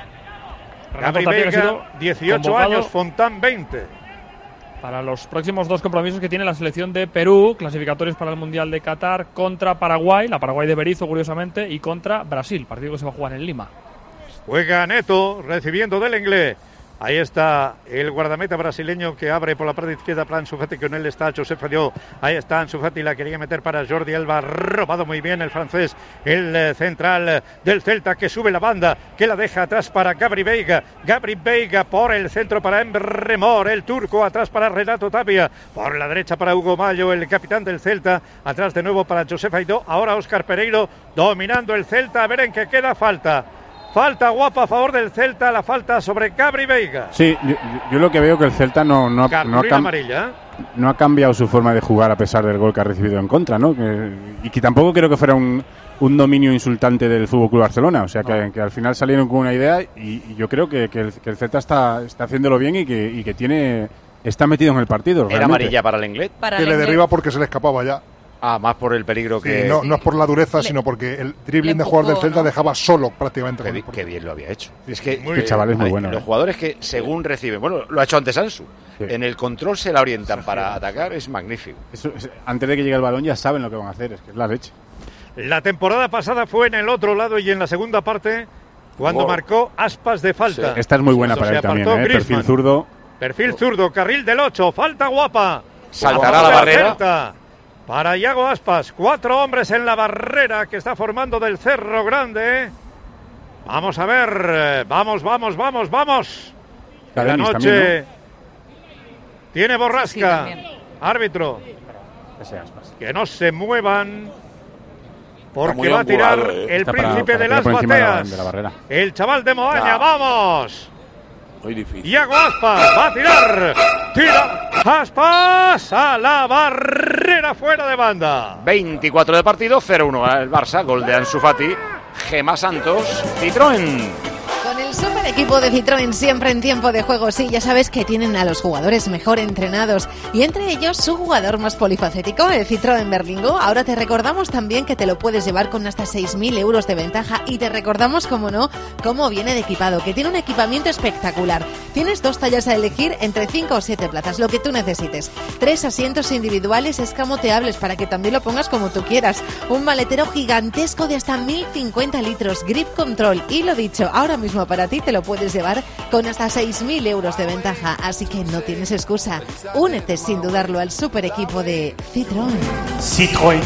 Renato Gabri Tapia, que ha sido Veiga, dieciocho convocado años, Fontán veinte. para los próximos dos compromisos que tiene la selección de Perú, clasificatorios para el Mundial de Qatar, contra Paraguay, la Paraguay de Berizzo, curiosamente, y contra Brasil, partido que se va a jugar en Lima. Juega Neto, recibiendo del inglés. Ahí está el guardameta brasileño que abre por la parte izquierda para Ansu Fati, con él está Josep Falló. Ahí está Ansu Fati, la quería meter para Jordi Alba, robado muy bien el francés, el eh, central eh, del Celta, que sube la banda, que la deja atrás para Gabri Veiga. Gabri Veiga por el centro para Emre Mor, el turco, atrás para Renato Tapia, por la derecha para Hugo Mayo, el capitán del Celta, atrás de nuevo para Josep Aidó, ahora Óscar Pereiro dominando el Celta, a ver en qué queda. Falta. Falta guapa a favor del Celta, la falta sobre Gabri Veiga. Sí, yo, yo lo que veo que el Celta no, no, ha- no, ha Cartulina cam- amarilla. no ha cambiado su forma de jugar a pesar del gol que ha recibido en contra, ¿no? Que- y que tampoco creo que fuera un, un dominio insultante del F C Barcelona. O sea, que, que al final salieron con una idea y, y yo creo que, que, el, que el Celta está, está haciéndolo bien y que, y que tiene está metido en el partido. ¿Era realmente. amarilla para el inglés? Para Que el le inglés. derriba porque se le escapaba ya. Ah, más por el peligro Sí, que... no, no es por la dureza, Le- sino porque el dribbling le de jugador del empujó, Celta ¿no? dejaba solo prácticamente. Qué, con bi- el portero. qué bien lo había hecho. Es que, Muy El chaval es muy hay- bueno. Los ¿eh? jugadores que según reciben, bueno, lo ha hecho antes Ansu, Sí. en el control se la orientan para atacar, es magnífico. Eso es- antes de que llegue el balón ya saben lo que van a hacer, es que es la leche. La temporada pasada fue en el otro lado y en la segunda parte cuando Gol. marcó Aspas de falta. Esta es muy buena Cuando para se él también, apartó ¿eh? Griezmann. Perfil zurdo. Perfil zurdo, carril del ocho, falta guapa. Saltará A la favor del barrera. Celta. Para Iago Aspas, cuatro hombres en la barrera que está formando del Cerro Grande. Vamos a ver, eh, vamos, vamos, vamos, vamos. La Cadenis noche también, tiene Sí, borrasca. también. Árbitro, ¿no? Ese Aspas. que no se muevan. Porque muy va a tirar angulado, eh. el Está para- príncipe para de tirar las por encima de la- bateas. de la barrera. El chaval de Moaña, Ya. vamos. Muy difícil. Iago Aspas va a tirar. Tira Aspas a la barrera fuera de banda. veinticuatro de partido, cero uno al Barça, gol de Ansu Fati, Gema Santos, Citroën. Con el super equipo de Citroën siempre en tiempo de juego, sí, ya sabes que tienen a los jugadores mejor entrenados y entre ellos su jugador más polifacético, el Citroën Berlingo. Ahora te recordamos también que te lo puedes llevar con hasta seis mil euros de ventaja y te recordamos, como no, cómo viene de equipado, que tiene un equipamiento espectacular. Tienes dos tallas a elegir entre cinco o siete plazas, lo que tú necesites. Tres asientos individuales escamoteables para que también lo pongas como tú quieras. Un maletero gigantesco de hasta mil cincuenta litros, grip control y lo dicho, ahora mismo para ti te lo puedes llevar con hasta seis mil euros de ventaja, así que no tienes excusa. Únete sin dudarlo al super equipo de Citroën. Citroën.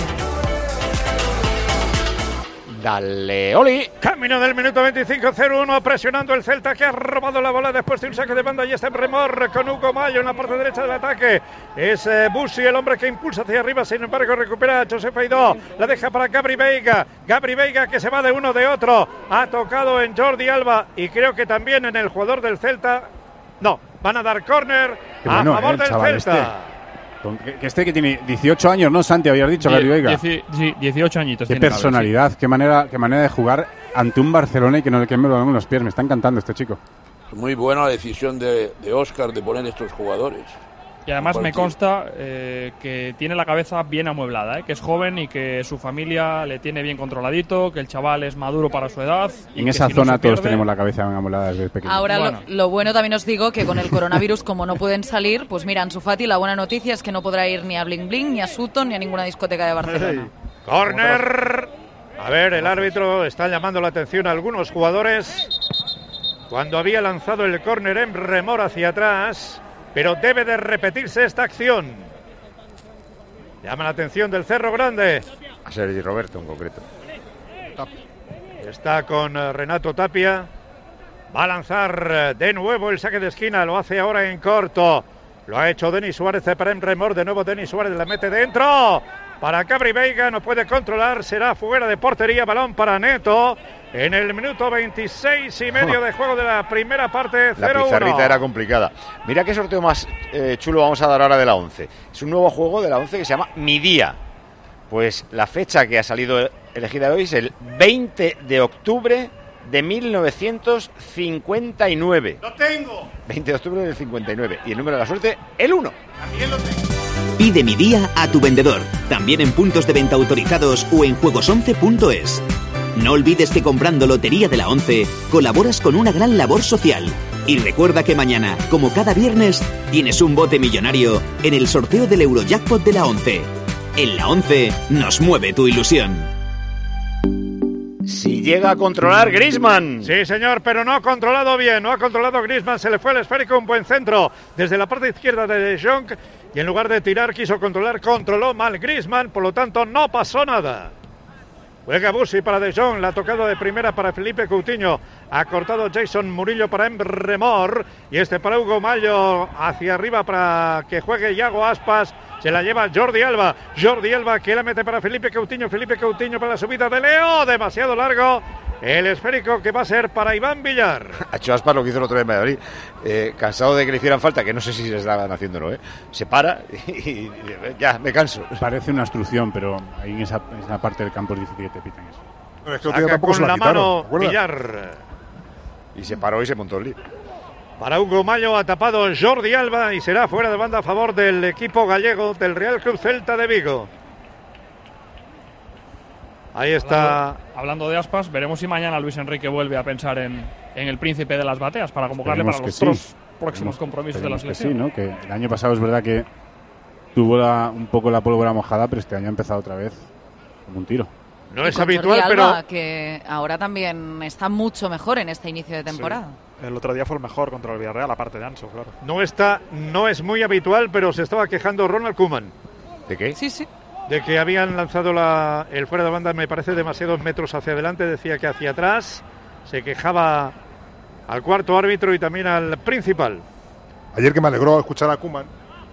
Dale, Oli. Camino del minuto veinticinco, cero uno, presionando el Celta, que ha robado la bola después de un saque de banda y está en remor con Hugo Mayo en la parte derecha del ataque. Es eh, Busi el hombre que impulsa hacia arriba, sin embargo recupera a Josep Aidó, la deja para Gabri Veiga. Gabri Veiga que se va de uno de otro, ha tocado en Jordi Alba y creo que también en el jugador del Celta. No, van a dar córner Qué a bueno, favor eh, el del chaval Celta. este. Con, que, que este que tiene dieciocho años, ¿no, Santi? Habías dicho, Gary Veiga. Sí, dieciocho añitos. Qué personalidad, sí. qué manera qué manera de jugar ante un Barcelona y que no le queme en los pies. Me está encantando este chico. Muy buena la decisión de, de Óscar de poner estos jugadores. Y además me consta eh, que tiene la cabeza bien amueblada, ¿eh? que es joven y que su familia le tiene bien controladito, que el chaval es maduro para su edad. Y en que esa si zona no todos pierde... tenemos la cabeza bien amueblada desde pequeño. Ahora bueno. lo, lo bueno también os digo que con el coronavirus, como no pueden salir, pues mira, Ansu Fati, la buena noticia es que no podrá ir ni a Bling Bling, ni a Sutton, ni a ninguna discoteca de Barcelona. ¡Corner! A ver, el árbitro está llamando la atención a algunos jugadores cuando había lanzado el córner en remor hacia atrás. Pero debe de repetirse esta acción. Llama la atención del Cerro Grande. A Sergi Roberto en concreto. Está con Renato Tapia. Va a lanzar de nuevo el saque de esquina. Lo hace ahora en corto. Lo ha hecho Denis Suárez para en remor. De nuevo Denis Suárez la mete dentro. Para Gabri Veiga, no puede controlar. Será fuera de portería. Balón para Neto. En el minuto veintiséis y medio de juego de la primera parte, cero uno. La pizarrita era complicada. Mira qué sorteo más eh, chulo vamos a dar ahora de la once. Es un nuevo juego de la once que se llama Mi Día. Pues la fecha que ha salido elegida hoy es el veinte de octubre de mil novecientos cincuenta y nueve. ¡Lo tengo! veinte de octubre del cincuenta y nueve. Y el número de la suerte, el uno. También lo tengo. Pide Mi Día a tu vendedor. También en puntos de venta autorizados o en juegos once punto es. No olvides que comprando Lotería de la once colaboras con una gran labor social. Y recuerda que mañana, como cada viernes, tienes un bote millonario en el sorteo del Eurojackpot de la once. En la once nos mueve tu ilusión. Si llega a controlar Griezmann. Sí, señor, pero no ha controlado bien. No ha controlado Griezmann. Se le fue el esférico, un buen centro desde la parte izquierda de De Jong. Y en lugar de tirar, quiso controlar. Controló mal Griezmann. Por lo tanto, no pasó nada. Juega Busi para De Jong, la ha tocado de primera para Felipe Coutinho, ha cortado Jason Murillo para Emremor y este para Hugo Mallo hacia arriba para que juegue Iago Aspas, se la lleva Jordi Alba, Jordi Alba que la mete para Felipe Coutinho, Felipe Coutinho para la subida de Leo, demasiado largo, el esférico que va a ser para Iván Villar. Ha hecho Aspas lo que hizo el otro día en Valladolid, eh, cansado de que le hicieran falta, que no sé si se estaban haciéndolo, ¿eh? Se para y, y ya, me canso. Parece una obstrucción, pero ahí en esa, en esa parte del campo es difícil que te piten eso. No, es que Saca con la, la mano Villar. Y se paró y se montó el lío. Para Hugo Mallo ha tapado Jordi Alba y será fuera de banda a favor del equipo gallego del Real Club Celta de Vigo. Ahí está. Hablando, hablando de Aspas, veremos si mañana Luis Enrique vuelve a pensar en, en el príncipe de las bateas para convocarle para los otros sí. próximos compromisos de la selección. Que sí, ¿no? Que el año pasado es verdad que tuvo la, un poco la pólvora mojada, pero este año ha empezado otra vez como un tiro. No es habitual, Alba, pero que ahora también está mucho mejor en este inicio de temporada. Sí. El otro día fue el mejor contra el Villarreal, aparte de Ansu, claro. No está, no es muy habitual, pero se estaba quejando Ronald Koeman. ¿De qué? Sí, sí. De que habían lanzado la, el fuera de banda, me parece, demasiados metros hacia adelante, decía que hacia atrás, se quejaba al cuarto árbitro y también al principal. Ayer que me alegró escuchar a Koeman,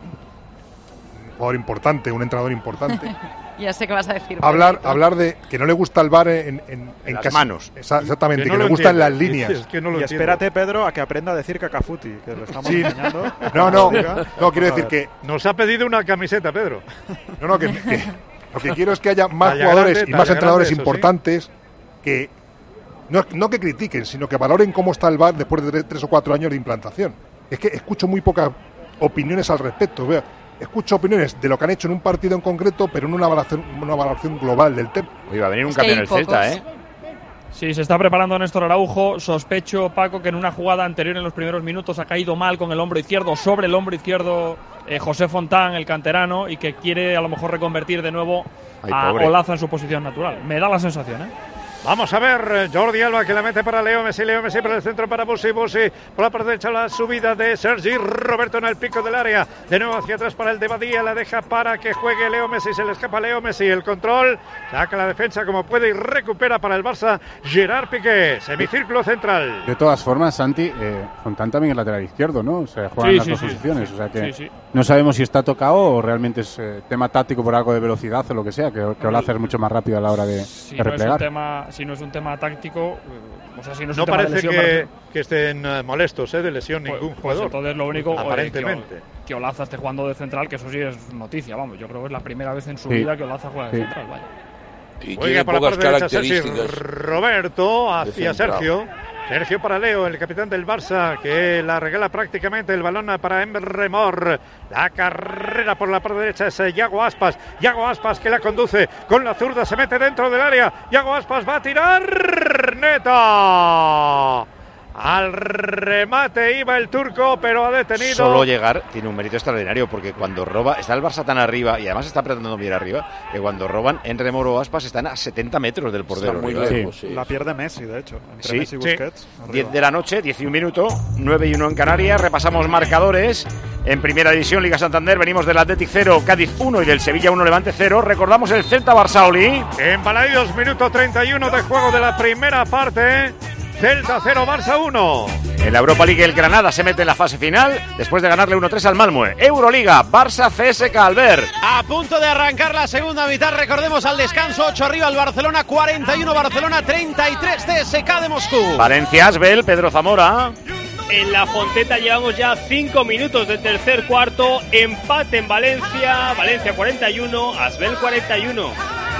un jugador importante, un entrenador importante. Ya sé qué vas a decir. Hablar, hablar de que no le gusta el V A R en, en, en, en las casi, manos. Esa, exactamente, que, no que le entiendo. gustan las líneas. Es que no lo y entiendo. espérate, Pedro, a que aprenda a decir Cacafuti, que lo estamos sí. enseñando. No, no, no, quiero decir que... Nos ha pedido una camiseta, Pedro. No, no, que, que lo que quiero es que haya más talla jugadores grande, y más entrenadores grande, importantes sí. que... No, no que critiquen, sino que valoren cómo está el V A R después de tres, tres o cuatro años de implantación. Es que escucho muy pocas opiniones al respecto, vea. Escucho opiniones de lo que han hecho en un partido en concreto, pero en una valoración, una valoración global del tema. Hoy va a venir un cambio en el Celta, ¿eh? Sí, se está preparando Néstor Araujo. Sospecho, Paco, que en una jugada anterior en los primeros minutos ha caído mal con el hombro izquierdo, sobre el hombro izquierdo eh, José Fontán, el canterano, y que quiere a lo mejor reconvertir de nuevo Ay, a pobre. Olaza en su posición natural. Me da la sensación, ¿eh? Vamos a ver, Jordi Alba que la mete para Leo Messi, Leo Messi para el centro para Busi, Busi por la parte derecha la subida de Sergi Roberto en el pico del área, de nuevo hacia atrás para el de Badía, la deja para que juegue Leo Messi, se le escapa Leo Messi, el control, saca la defensa como puede y recupera para el Barça Gerard Piqué, semicírculo central. De todas formas, Santi, eh, Fontán también es lateral izquierdo, ¿no? O sea, juegan sí, las sí, dos sí, posiciones, sí, o sea que sí, sí. no sabemos si está tocado o realmente es eh, tema táctico por algo de velocidad o lo que sea, que, que Olaza es mucho más rápido a la hora de, si de replegar. No es un tema, si no es un tema táctico, eh, o sea, si no es no un tema parece de lesión, que, parece... que estén uh, molestos eh, de lesión pues, ningún pues jugador. Entonces lo único, aparentemente. Eh, que, que Olaza esté jugando de central, que eso sí es noticia, vamos, yo creo que es la primera vez en su sí. vida que Olaza juega de sí. central, vaya. Y Juega tiene por la pocas parte derecha Sergi características. Roberto hacia de central. Sergio. Sergio para Leo, el capitán del Barça, que la regala prácticamente el balón para Emre Mor. La carrera por la parte derecha es Yago Aspas. Yago Aspas que la conduce con la zurda, se mete dentro del área. Yago Aspas va a tirar. ¡Neta! Al remate iba el turco, pero ha detenido. Solo llegar tiene un mérito extraordinario, porque cuando roba, está el Barça tan arriba y además está apretando bien arriba, que cuando roban Emre Mor o Aspas están a setenta metros del portero. Está muy rival. lejos, sí. La pierde Messi, de hecho. Entre Sí, Messi y sí. Busquets. diez de la noche, diez y un minuto, nueve y uno en Canarias. Repasamos marcadores. En Primera División, Liga Santander, venimos del Athletic cero, Cádiz uno y del Sevilla uno, Levante cero. Recordamos el Celta-Barça, Oli. En Balaídos, minuto treinta y uno de juego de la primera parte. Celta cero, Barça uno. En la Europa League, el Granada se mete en la fase final después de ganarle uno tres al Malmö. Euroliga, Barça C S K, Albert. A punto de arrancar la segunda mitad, recordemos al descanso, ocho arriba el Barcelona, cuarenta y uno Barcelona, treinta y tres C S K de Moscú. Valencia, Asbel, Pedro Zamora. En la Fonteta llevamos ya cinco minutos del tercer cuarto. Empate en Valencia. Valencia cuarenta y uno, Asbel cuarenta y uno.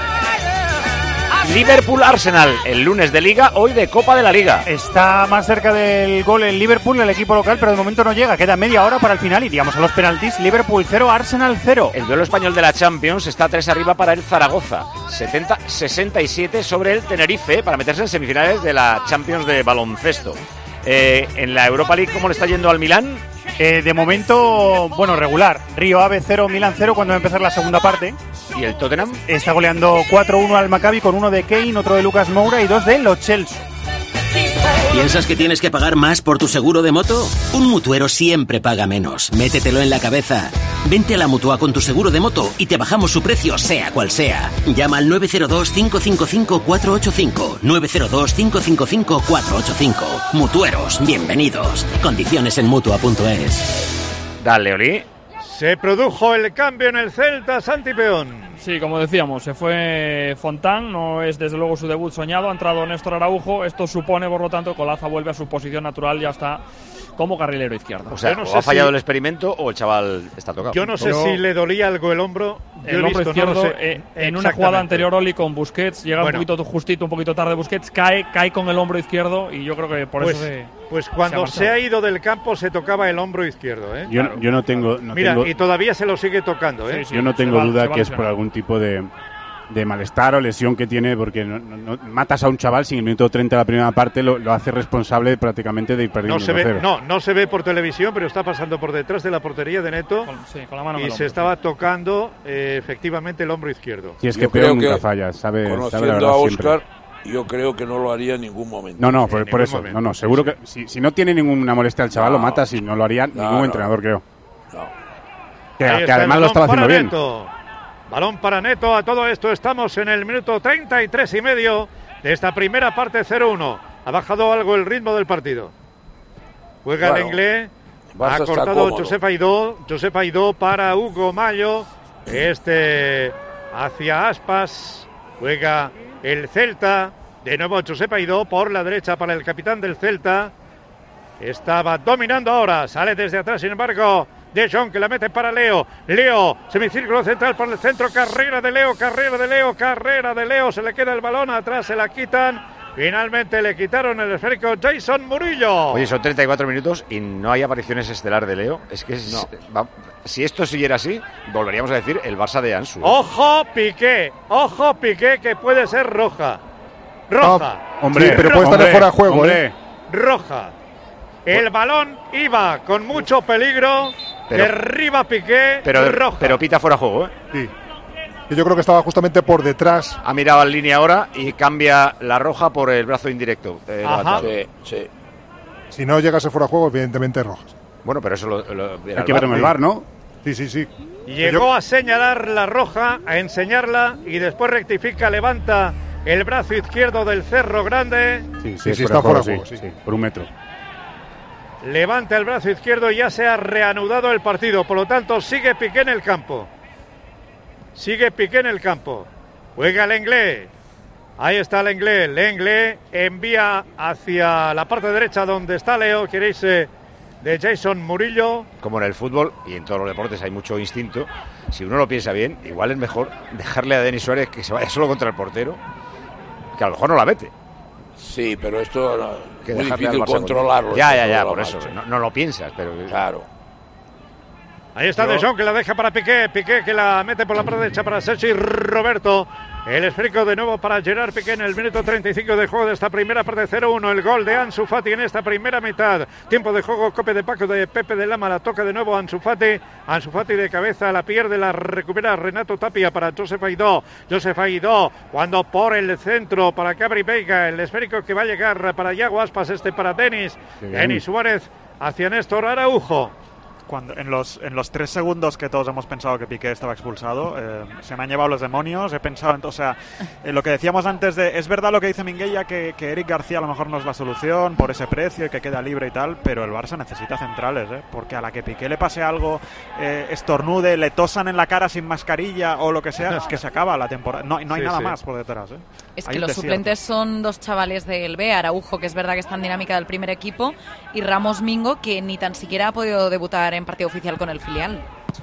Liverpool-Arsenal, el lunes de Liga, hoy de Copa de la Liga. Está más cerca del gol el Liverpool, el equipo local, pero de momento no llega. Queda media hora para el final, iríamos a los penaltis. Liverpool cero, Arsenal cero. El duelo español de la Champions está tres arriba para el Zaragoza. setenta sesenta y siete sobre el Tenerife para meterse en semifinales de la Champions de baloncesto. Eh, en la Europa League, ¿cómo le está yendo al Milán? Eh, de momento, bueno, regular. Río Ave cero, Milán cero cuando va a empezar la segunda parte. ¿Y el Tottenham? Está goleando cuatro uno al Maccabi con uno de Kane, otro de Lucas Moura y dos de Lo Celso. ¿Piensas que tienes que pagar más por tu seguro de moto? Un mutuero siempre paga menos. Métetelo en la cabeza. Vente a la Mutua con tu seguro de moto y te bajamos su precio, sea cual sea. Llama al nueve cero dos, cinco cinco cinco, cuatro ocho cinco. nueve cero dos, cinco cinco cinco, cuatro ocho cinco. Mutueros, bienvenidos. Condiciones en Mutua punto es. Dale, Oli. Se produjo el cambio en el Celta, Santi Peón. Sí, como decíamos, se fue Fontán, no es desde luego su debut soñado, ha entrado Néstor Araujo, esto supone, por lo tanto, que Olaza vuelve a su posición natural, ya está como carrilero izquierdo. O sea, no o sé ha fallado si... el experimento o el chaval está tocado. Yo no sé Pero... si le dolía algo el hombro. Yo el he hombro visto, izquierdo, no lo sé eh, en una jugada anterior, Oli, con Busquets, llega bueno. un poquito justito, un poquito tarde Busquets, cae, cae con el hombro izquierdo y yo creo que por pues, eso se... Pues cuando se ha, se ha ido del campo se tocaba el hombro izquierdo, ¿eh? Yo, yo no tengo... No Mira, tengo... y todavía se lo sigue tocando, ¿eh? Sí, sí, yo no tengo duda que es por algún tipo de... de malestar o lesión que tiene, porque no, no, no, matas a un chaval sin el minuto treinta de la primera parte, lo, lo hace responsable prácticamente de ir perdiendo. No se ve, no, no se ve por televisión, pero está pasando por detrás de la portería de Neto con, sí, con la mano y se hombro, estaba sí. tocando eh, efectivamente el hombro izquierdo. Si es que peor nunca falla, sabe, conociendo sabe la verdad a Oscar, siempre. Yo creo que no lo haría en ningún momento. No, no, por, en por eso, momento, no, no, seguro que si, si no tiene ninguna molestia al chaval, no, lo matas y no lo haría no, ningún no, entrenador, creo. No. Que, que además lo estaba haciendo bien. Neto. Balón para Neto, a todo esto estamos en el minuto treinta y tres y medio de esta primera parte cero uno. Ha bajado algo el ritmo del partido. Juega Bueno, el inglés, Barça ha está cortado cómodo. Josep Aidó, Josep Aidó para Hugo Mayo, este hacia Aspas, juega el Celta, de nuevo Josep Aidó por la derecha para el capitán del Celta, estaba dominando ahora, sale desde atrás sin embargo De Jong que la mete para Leo. Leo, semicírculo central por el centro. Carrera de Leo, carrera de Leo, carrera de Leo. Se le queda el balón atrás, se la quitan. Finalmente le quitaron el esférico Jason Murillo. Oye, son treinta y cuatro minutos y no hay apariciones estelar de Leo. Es que es, No. va, si esto siguiera así, volveríamos a decir el Barça de Ansu. Ojo Piqué, ojo Piqué que puede ser roja. Roja. No, hombre, sí, pero puede estar hombre, de fuera de juego, hombre. ¿eh? Roja. El balón iba con mucho peligro. Pero- Derriba Piqué. Pero, roja. pero pita fuera de juego, ¿eh? Sí. Y yo creo que estaba justamente por detrás. Ha mirado en línea ahora y cambia la roja por el brazo indirecto. eh, Ajá. levantado. Sí, sí. Si no llegase fuera de juego, evidentemente rojas. Bueno, pero eso lo, lo verá Hay que el verlo en el V A R. bar, ¿no? Sí, sí, sí. Llegó Yo- a señalar la roja, a enseñarla y después rectifica, levanta el brazo izquierdo del Cerro Grande. Sí, Sí, es sí, fuera está de juego, fuera de sí, juego, sí, por un metro. Levanta el brazo izquierdo y ya se ha reanudado el partido. Por lo tanto, sigue Piqué en el campo. Sigue Piqué en el campo. Juega el inglés. Ahí está Lenglet. Lenglet envía hacia la parte derecha donde está Leo. ¿Queréis eh, de Jason Murillo? Como en el fútbol y en todos los deportes hay mucho instinto. Si uno lo piensa bien, igual es mejor dejarle a Denis Suárez que se vaya solo contra el portero, que a lo mejor no la mete. Sí, pero esto no, Que es muy dejarle al difícil Barça controlarlo. Ya, ya, esto, ya, la por marcha. eso. No, no lo piensas, pero... Claro. Ahí está Yo- De Jong que la deja para Piqué. Piqué que la mete por la parte derecha para Sergi Roberto. El esférico de nuevo para Gerard Piqué en el minuto treinta y cinco de juego de esta primera parte, cero uno. El gol de Ansu Fati en esta primera mitad. Tiempo de juego, cope de Paco de Pepe de Lama. La toca de nuevo Ansu Fati. Ansu Fati de cabeza, la pierde, la recupera Renato Tapia para Josef Aidó. Josef Aidó cuando por el centro para Gabri Veiga. El esférico que va a llegar para Iago Aspas, este para Denis. Qué bien. Denis Suárez hacia Néstor Araujo. Cuando, en, los, en los tres segundos que todos hemos pensado que Piqué estaba expulsado, eh, se me han llevado los demonios. He pensado, en, o sea, en lo que decíamos antes de, es verdad lo que dice Minguella, que, que Eric García a lo mejor no es la solución por ese precio y que queda libre y tal, pero el Barça necesita centrales, ¿eh? Porque a la que Piqué le pase algo, eh, estornude, le tosan en la cara sin mascarilla o lo que sea, es que se acaba la temporada. No, no hay Sí, nada sí. más por detrás, ¿eh? Es Hay que un los desierto. suplentes son dos chavales del B, Araujo, que es verdad que está en dinámica del primer equipo, y Ramos Mingo, que ni tan siquiera ha podido debutar en partido oficial con el filial.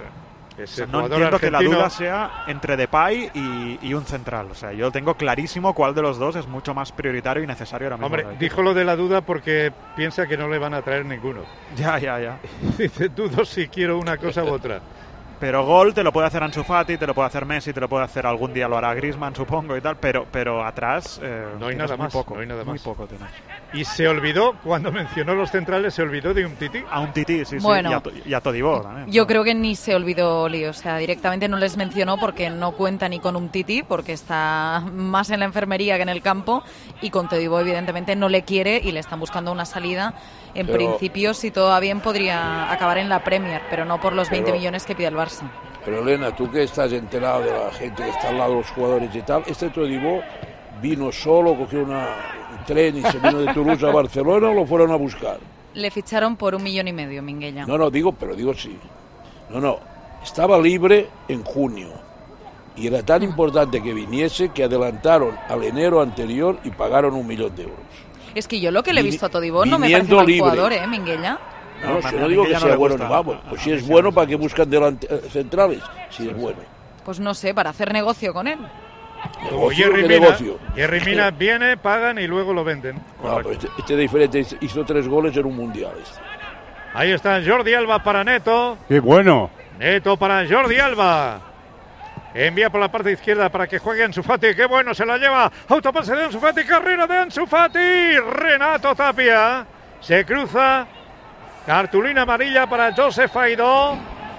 O sea, no entiendo que la duda sea entre Depay y, y un central. O sea, yo tengo clarísimo cuál de los dos es mucho más prioritario y necesario ahora mismo. Hombre, para el dijo lo de la duda porque piensa que no le van a traer ninguno. Ya, ya, ya. Dice, dudo si quiero una cosa u otra. Pero gol te lo puede hacer Ansu Fati, te lo puede hacer Messi, te lo puede hacer algún día, lo hará Griezmann, supongo, y tal, pero, pero atrás eh, No hay tienes nada muy más, poco, no hay nada muy más. poco tienes. Y se olvidó, cuando mencionó los centrales, se olvidó de un Titi. A un Titi, sí, Bueno. sí, y a, To- y a Todibó también. Yo creo que ni se olvidó Oli, o sea, directamente no les mencionó porque no cuenta ni con un Titi, porque está más en la enfermería que en el campo, y con Todibo evidentemente no le quiere y le están buscando una salida. En Pero- principio, si todo va bien, podría acabar en la Premier, pero no por los veinte Pero- millones que pide el Barça. Pero Elena, tú que estás enterado de la gente que está al lado de los jugadores y tal, este Todibo vino solo, cogió una, un tren y se vino de Toulouse a Barcelona o lo fueron a buscar. Le ficharon por un millón y medio, Minguella. No, no, digo, pero digo sí. No, no, estaba libre en junio y era tan importante que viniese que adelantaron al enero anterior y pagaron un millón de euros. Es que yo lo que le he Vini- visto a Todibo no me parece viniendo mal libre. jugador, ¿eh, Minguella? No, No, si a no mí digo que que ya no sea le bueno, gusta. vamos, pues si es bueno, ¿para qué buscan delante, eh, centrales? Si es bueno. Pues no sé, para hacer negocio con él. Como Negocio, Jerry ¿qué Mina, negocio? Jerry Mina viene, pagan y luego lo venden. No, pero este, este diferente hizo tres goles en un mundial. Este. Ahí está Jordi Alba para Neto. ¡Qué bueno! Neto para Jordi Alba. Envía por la parte izquierda para que juegue Ansu Fati. ¡Qué bueno! Se la lleva. Autopase de Ansu Fati. Carrera de Ansu Fati. Renato Tapia. Se cruza. Cartulina amarilla para Josef Aidó.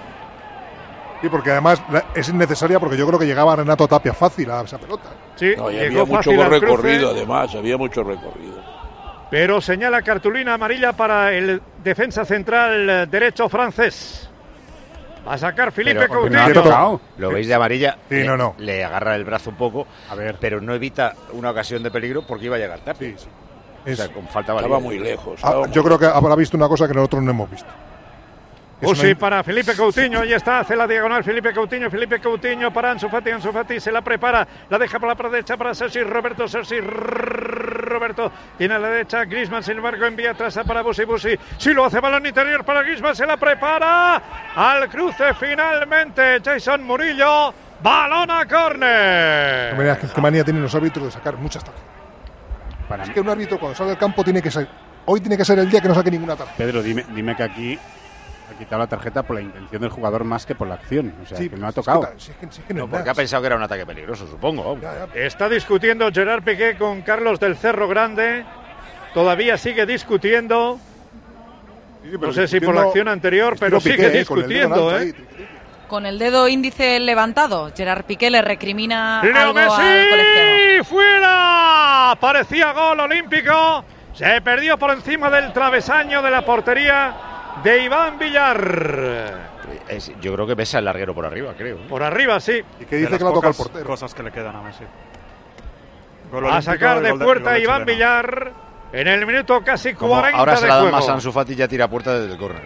Sí, porque además la- es innecesaria porque yo creo que llegaba Renato Tapia fácil a esa pelota. Sí, No, y llegó había mucho fácil al cruce, recorrido, además, había mucho recorrido. pero señala cartulina amarilla para el defensa central eh, derecho francés. Va a sacar Felipe Pero, Coutinho. no ha tocado. Lo veis de amarilla. Sí, le, no, no. le agarra el brazo un poco, a ver, pero no evita una ocasión de peligro porque iba a llegar tarde. O sea, con falta Estaba valía. muy lejos. Ah, estaba muy yo creo que habrá visto una cosa que nosotros no hemos visto. Es Usi una- para Felipe Coutinho, ahí está, hace la diagonal Felipe Coutinho, Felipe Coutinho para Ansu Fati, Ansu Fati se la prepara, la deja por la parte derecha para Sergi Roberto, Sergi Roberto, tiene a la derecha Griezmann, sin embargo envía atrás para Busi, Busi, si lo hace balón interior para Griezmann, se la prepara, al cruce finalmente Jason Murillo, balón a córner. Mira, qué qué manía tienen los árbitros de sacar muchas tarjetas. Para Es mí- que un árbitro cuando sale del campo tiene que ser... Hoy tiene que ser el día que no saque ninguna tarjeta. Pedro, dime, dime que aquí ha quitado la tarjeta por la intención del jugador más que por la acción. O sea, Sí, que no ha es que tocado. ta- si es que- si es que no No, es porque nada. ha pensado que era un ataque peligroso, supongo. vamos. Está discutiendo Gerard Piqué con Carlos del Cerro Grande, todavía sigue discutiendo. No sé si por la acción anterior, pero Estilo sigue Piqué, eh, con el dedo en discutiendo, alto ¿eh? ahí. Con el dedo índice levantado, Gerard Piqué le recrimina Leo algo al colegiado. Messi, fuera, parecía gol olímpico, se perdió por encima del travesaño de la portería de Iván Villar. Es- yo creo que pesa el larguero por arriba, creo. ¿eh? Por arriba, sí. ¿Y qué De dice las que la toca el pocas portero? cosas que le quedan a Messi. Gol A olímpico sacar y de gol y puerta gol de Iván chileno. Villar en el minuto casi Como cuarenta ahora se de la dan juego. más a Ansu Fati y ya tira a puerta desde el córner.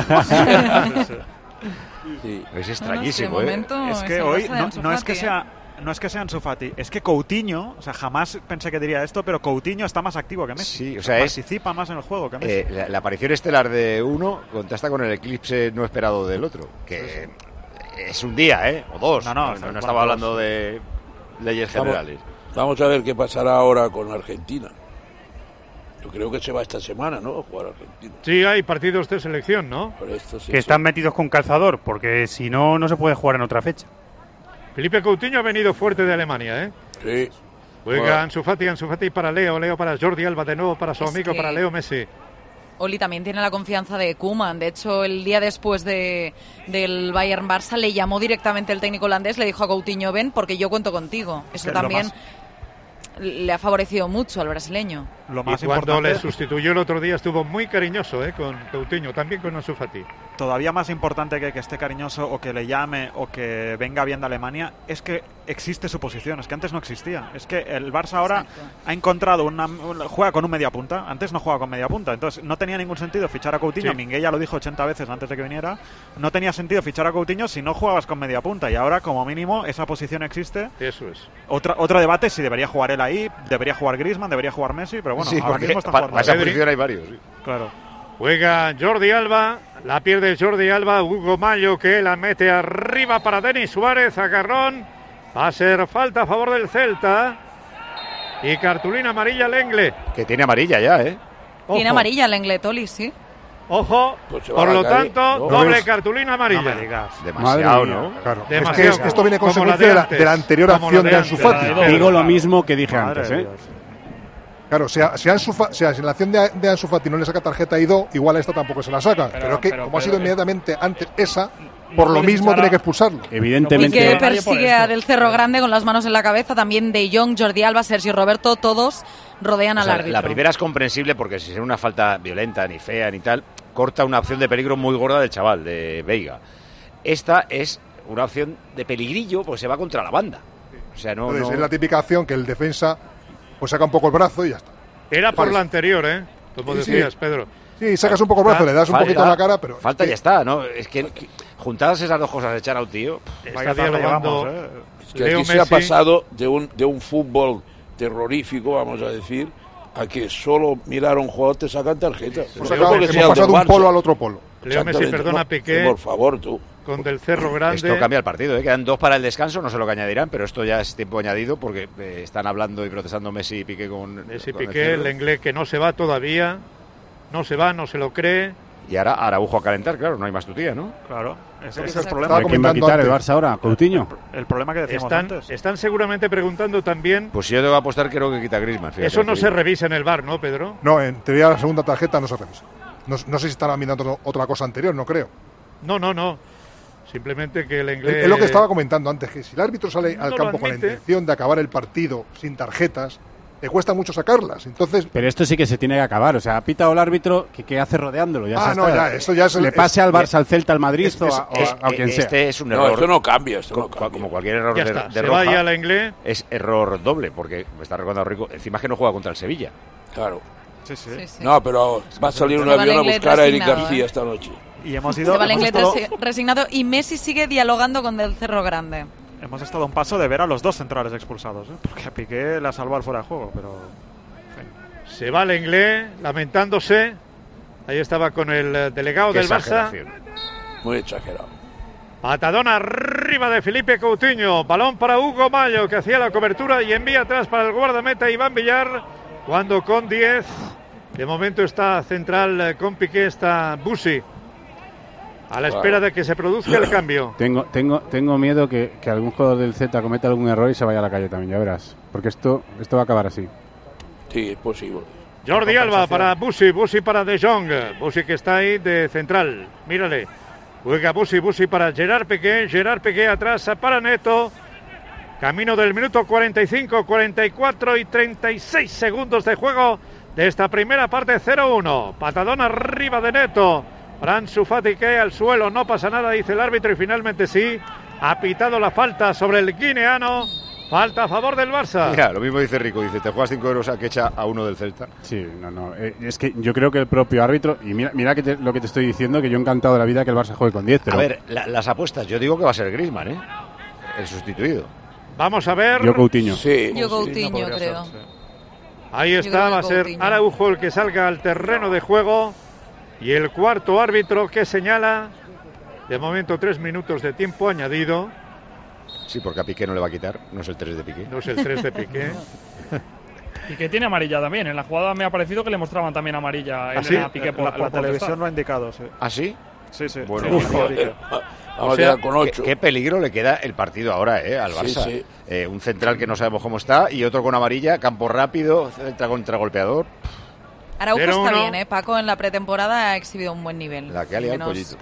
Sí. Es No, extrañísimo, no, es que de ¿eh? momento Es es que el hoy Barça de no, Ansu no es Fati, que ¿eh? sea no es que sea Ansu Fati, es que Coutinho, o sea, jamás pensé que diría esto, pero Coutinho está más activo que Messi. Sí, o sea, participa es, más en el juego que Messi. Eh, la, la aparición estelar de uno contrasta con el eclipse no esperado del otro, que es un día, ¿eh? O dos. No, no, no, no, no dos. estaba hablando de leyes generales. Vamos, vamos a ver qué pasará ahora con Argentina. Yo creo que se va esta semana, ¿no? A jugar a Argentina. Sí, hay partidos de selección, ¿no? Por esto sí, que están metidos con calzador, porque si no, no se puede jugar en otra fecha. Felipe Coutinho ha venido fuerte de Alemania, ¿eh? Sí. Juega Bueno. Ansu Fati, Ansu Fati para Leo, Leo para Jordi Alba, de nuevo para su Es amigo, que- para Leo Messi. Oli también tiene la confianza de Koeman. De hecho, el día después de, del Bayern-Barça le llamó directamente el técnico holandés, le dijo a Coutinho, ven, porque yo cuento contigo. Eso Que es lo también más- le ha favorecido mucho al brasileño. Lo Y más cuando importante, le sustituyó el otro día estuvo muy cariñoso, ¿eh? Con Coutinho, también con Ansu Fati. todavía más importante que que esté cariñoso o que le llame o que venga bien de Alemania, es que existe su posición, es que antes no existía. Es que el Barça ahora ha encontrado una, una- juega con un media punta, antes no jugaba con media punta, entonces no tenía ningún sentido fichar a Coutinho. Sí. Minguella ya lo dijo ochenta veces antes de que viniera, no tenía sentido fichar a Coutinho si no jugabas con media punta, y ahora como mínimo esa posición existe. Eso es. Otra, otro debate es si debería jugar él ahí, debería jugar Griezmann, debería jugar Messi, pero bueno, Sí, ahora porque mismo está pa- jugando para esa Pedri. posición hay varios. Sí. Claro. Juega Jordi Alba, la pierde Jordi Alba, Hugo Mayo que la mete arriba para Denis Suárez, agarrón, va a ser falta a favor del Celta y cartulina amarilla Lengle. Que tiene amarilla ya, ¿eh? Tiene Ojo. amarilla el Engletoli, sí. Ojo, Pues se va por a la lo calle. tanto, No. doble ves. cartulina amarilla. No me digas. Demasiado, Madre ¿no? mía. Claro. Es que Demasiado. es- esto viene Como consecuencia la de de la, antes. de la anterior Como acción la de de Ansu antes. Fati. La de Digo lo mismo que dije Madre antes, de ¿eh? Dios. Claro, si a, si a Ansu Fa- si a- si en la acción de, de Ansu Fati no le saca tarjeta Ido, igual a esta tampoco se la saca. Pero, Pero- es que, pero- como ha pero- sido inmediatamente antes esa, por lo puedes mismo echar tiene a- que expulsarlo. Y Evidentemente. que nadie por persigue esto. a Del Cerro Grande con las manos en la cabeza, también De Jong, Jordi Alba, Sergio Roberto, todos rodean O al sea, árbitro. la primera es comprensible porque si es una falta violenta, ni fea, ni tal, corta una opción de peligro muy gorda del chaval, de Veiga. Esta es una opción de peligrillo porque se va contra la banda. O sea, no... Entonces, no- es la típica acción que el defensa pues saca un poco el brazo y ya está. Era por Pues- la anterior, ¿eh? Como Sí, sí. decías, Pedro. Sí, sacas un poco el brazo, le das un Falta, poquito en la cara, pero... Falta es y que- ya está, ¿no? Es que juntadas esas dos cosas, echar a un tío... Está Vaya tarde dialogando llevamos, ¿eh? Es que Leo aquí se ha Messi. pasado de un, de un fútbol terrorífico, vamos a decir, a que solo mirar a un jugador te sacan tarjeta. Hemos No sacado- porque hemos sea el pasado del de un Barça. polo al otro polo. Leo Messi Exactamente, perdona a no, Piqué Por favor, tú. con Del Cerro Grande. Esto cambia el partido, ¿eh? Quedan dos para el descanso, no sé lo que añadirán, pero esto ya es tiempo añadido porque eh, están hablando y protestando Messi y Piqué con... Messi con el Piqué, el Cerro. inglés que no se va todavía. No se va, no se lo cree. Y ahora Araujo a calentar, claro, no hay más tutía, ¿no? Claro, ese, ese es el Exacto. problema. Estaba ¿Quién va a comentando quitar el antes. Barça ahora? ¿Coutinho? El problema que decíamos Están, antes. están seguramente preguntando también. Pues si yo tengo que apostar, creo que quita a Griezmann. fíjate Eso lo no que se digo. revisa en el bar, ¿no, Pedro? No, en teoría la segunda tarjeta no se revisa. No, no sé si estarán mirando otra cosa anterior, no creo. No, no, no. Simplemente que el Es inglés. es lo que estaba comentando antes, que si el árbitro sale No al lo campo con la admite. intención de acabar el partido sin tarjetas, le cuesta mucho sacarlas. Entonces, Pero esto sí que se tiene que acabar. O sea, ha pitado el árbitro, ¿qué, qué hace rodeándolo? Ya Ah, se no, está. ya, eso ya es el- Le pase es- al Barça, al Celta, al Madrid es- o es- a, o a- Es- a quien sea. este es un No, error. esto no cambia, esto co- no cambia. como cualquier error Ya de, está, de se roja, va ya la inglés. es error doble, porque me está recordando Rico. Encima es que no juega contra el Sevilla. Claro. Sí, sí. Sí, sí. No, pero va a salir un Se va avión a el inglés buscar a Eric resignado, García ¿eh? esta noche. Y hemos Se ido, va el hemos, inglés estado, resi- resignado y Messi sigue dialogando con Del Cerro Grande. hemos estado a un paso de ver a los dos centrales expulsados, ¿eh? Porque a Piqué la salvar fuera de juego, pero... Se va el inglés, lamentándose. Ahí estaba con el eh, delegado Qué del Barça. exageración. Muy exagerado. Patadón arriba de Felipe Coutinho. Balón para Hugo Mayo, que hacía la cobertura y envía atrás para el guardameta Iván Villar. Cuando con diez. De momento está central eh, con Piqué, está Busi. A la Claro. espera de que se produzca el cambio. Tengo, tengo, tengo miedo que, que algún jugador del Z cometa algún error y se vaya a la calle también, ya verás. Porque esto, esto va a acabar así. Sí, es posible. Jordi Alba para Busi, Busi para De Jong. Busi que está ahí de central. Mírale. Juega Busi, Busi para Gerard Piqué. Gerard Piqué atrás para Neto. Camino del minuto cuarenta y cinco, cuarenta y cuatro y treinta y seis segundos de juego de esta primera parte. Cero uno. Patadón arriba de Neto. Para Ansu Fati que al suelo. No pasa nada, dice el árbitro. Y finalmente sí. Ha pitado la falta sobre el guineano. Falta a favor del Barça. Mira, lo mismo dice Rico, dice, te juegas cinco euros a que echa a uno del Celta. Sí, no, no. eh, es que yo creo que el propio árbitro, y mira, mira que te- lo que te estoy diciendo, que yo encantado de la vida que el Barça juegue con diez, pero... A ver, la- las apuestas, yo digo que va a ser Griezmann, ¿eh? El sustituido. Vamos a ver. Yo Coutinho. Sí. Yo Coutinho, creo. Ser, sí. Ahí Yo está, creo que va a ser Coutinho. Araujo el que salga al terreno de juego. Y el cuarto árbitro que señala, de momento tres minutos de tiempo añadido. Sí, porque a Piqué no le va a quitar, no es el tres de Piqué. No es el tres de Piqué. Y que tiene amarilla también. En la jugada me ha parecido que le mostraban también amarilla ¿Ah, sí? a Piqué por, la, por la televisión protestar. lo ha indicado, sí. ¿Ah, sí? Sí, sí. Bueno, Sí, uf, sí, eh, sí. Vamos o sea, a quedar con ocho. ¿qué, qué peligro le queda el partido ahora eh, al Sí, Barça? sí. Eh, un central que no sabemos cómo está y otro con amarilla, campo rápido, centra contra golpeador. Araujo Pero está uno- bien, ¿eh? Paco en la pretemporada ha exhibido un buen nivel. La que ha liado el Menos- pollito.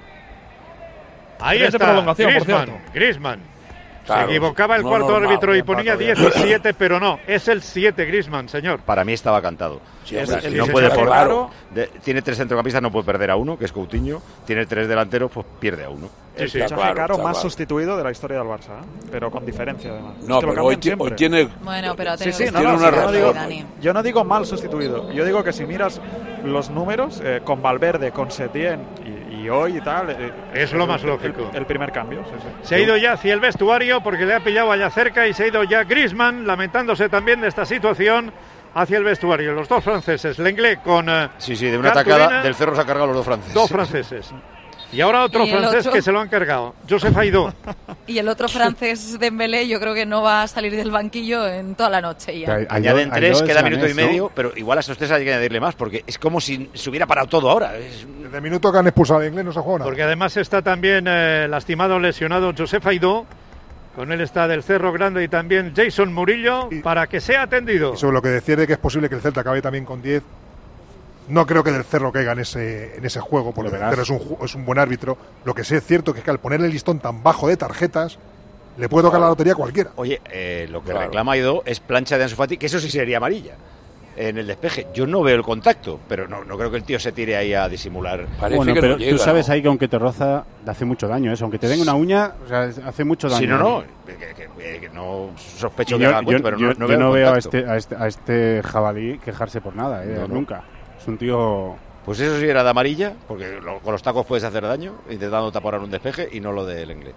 Ahí Tres de está, prolongación, por Griezmann, cierto. Griezmann. Claro. Se equivocaba el No, cuarto normal, árbitro y bien, ponía Paco, bien. diecisiete, pero no, es el siete Griezmann, señor. Para mí estaba cantado. Sí, O sea, hombre, si sí, no sí, puede sí, por- claro. de- tiene tres centrocampistas, no puede perder a uno, que es Coutinho. Tiene tres delanteros, pues pierde a uno. El sí, fichaje claro, caro está más claro. sustituido de la historia del Barça, ¿eh? Pero con diferencia además. Es No, que lo pero hoy, cambian ti- siempre. hoy tiene. Bueno, pero ha Sí, tenido sí, que no, tiene no, una yo no razón. digo, Dani. yo no digo mal sustituido. Yo digo que si miras los números, eh, con Valverde, con Setién y, y hoy y tal, eh, Es lo más el- lógico. El, el primer cambio, sí, sí. Se ha ido ya hacia el vestuario porque le ha pillado allá cerca y se ha ido ya Griezmann, lamentándose también de esta situación, hacia el vestuario. Los dos franceses, Lenglet con eh, Sí, sí, de una Cartulina, tacada del Cerro se ha cargado los dos franceses. dos franceses. Y ahora otro Y el francés otro- que se lo han cargado, Joseph Aidó. Y el otro francés Dembélé yo creo que no va a salir del banquillo en toda la noche ya. Añaden tres, Aidó es queda minuto y ganés, ¿no? medio, pero igual a estos tres hay que añadirle más, porque es como si se hubiera parado todo ahora. Es- Desde el minuto que han expulsado al inglés no se juega nada. Porque además está también eh, lastimado, lesionado Joseph Aidó. Con él está del Cerro Grande y también Jason Murillo, para que sea atendido. Y sobre lo que decía de que es posible que el Celta acabe también con diez, no creo que del Cerro caiga en ese, en ese juego, porque Lo el verás. Cerro es un, ju- es un buen árbitro. Lo que sí es cierto que es que al ponerle el listón tan bajo de tarjetas, le puede tocar la lotería a cualquiera. Oye, eh, lo que Claro. reclama Aidó es plancha de Ansu Fati, que eso sí sería amarilla en el despeje. Yo no veo el contacto, pero no, no creo que el tío se tire ahí a disimular. Parece Bueno, que pero no llega, tú sabes ¿no? ahí que aunque te roza, le hace mucho daño eso. Aunque te den una uña, o sea, hace mucho daño. Si no, no, que, que- que no sospecho Y que yo, haga cuento, yo- pero yo- no, yo no veo, no el veo a contacto. este, a, este, a este jabalí quejarse por nada, eh, No, no. nunca. Es un tío... Pues eso sí era de amarilla, porque lo- con los tacos puedes hacer daño, intentando tapar un despeje, y no lo del inglés.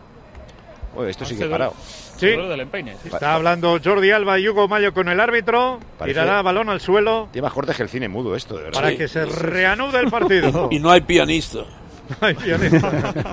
Oye, esto sí que he parado. Sí. Duelo del empeine, sí. Está hablando Jordi Alba y Hugo Mayo con el árbitro. Parece- Tirará balón al suelo Tiene más cortes que el cine mudo esto, de verdad. para Sí. que se reanude el partido. Y no hay pianista. Ay, pianista.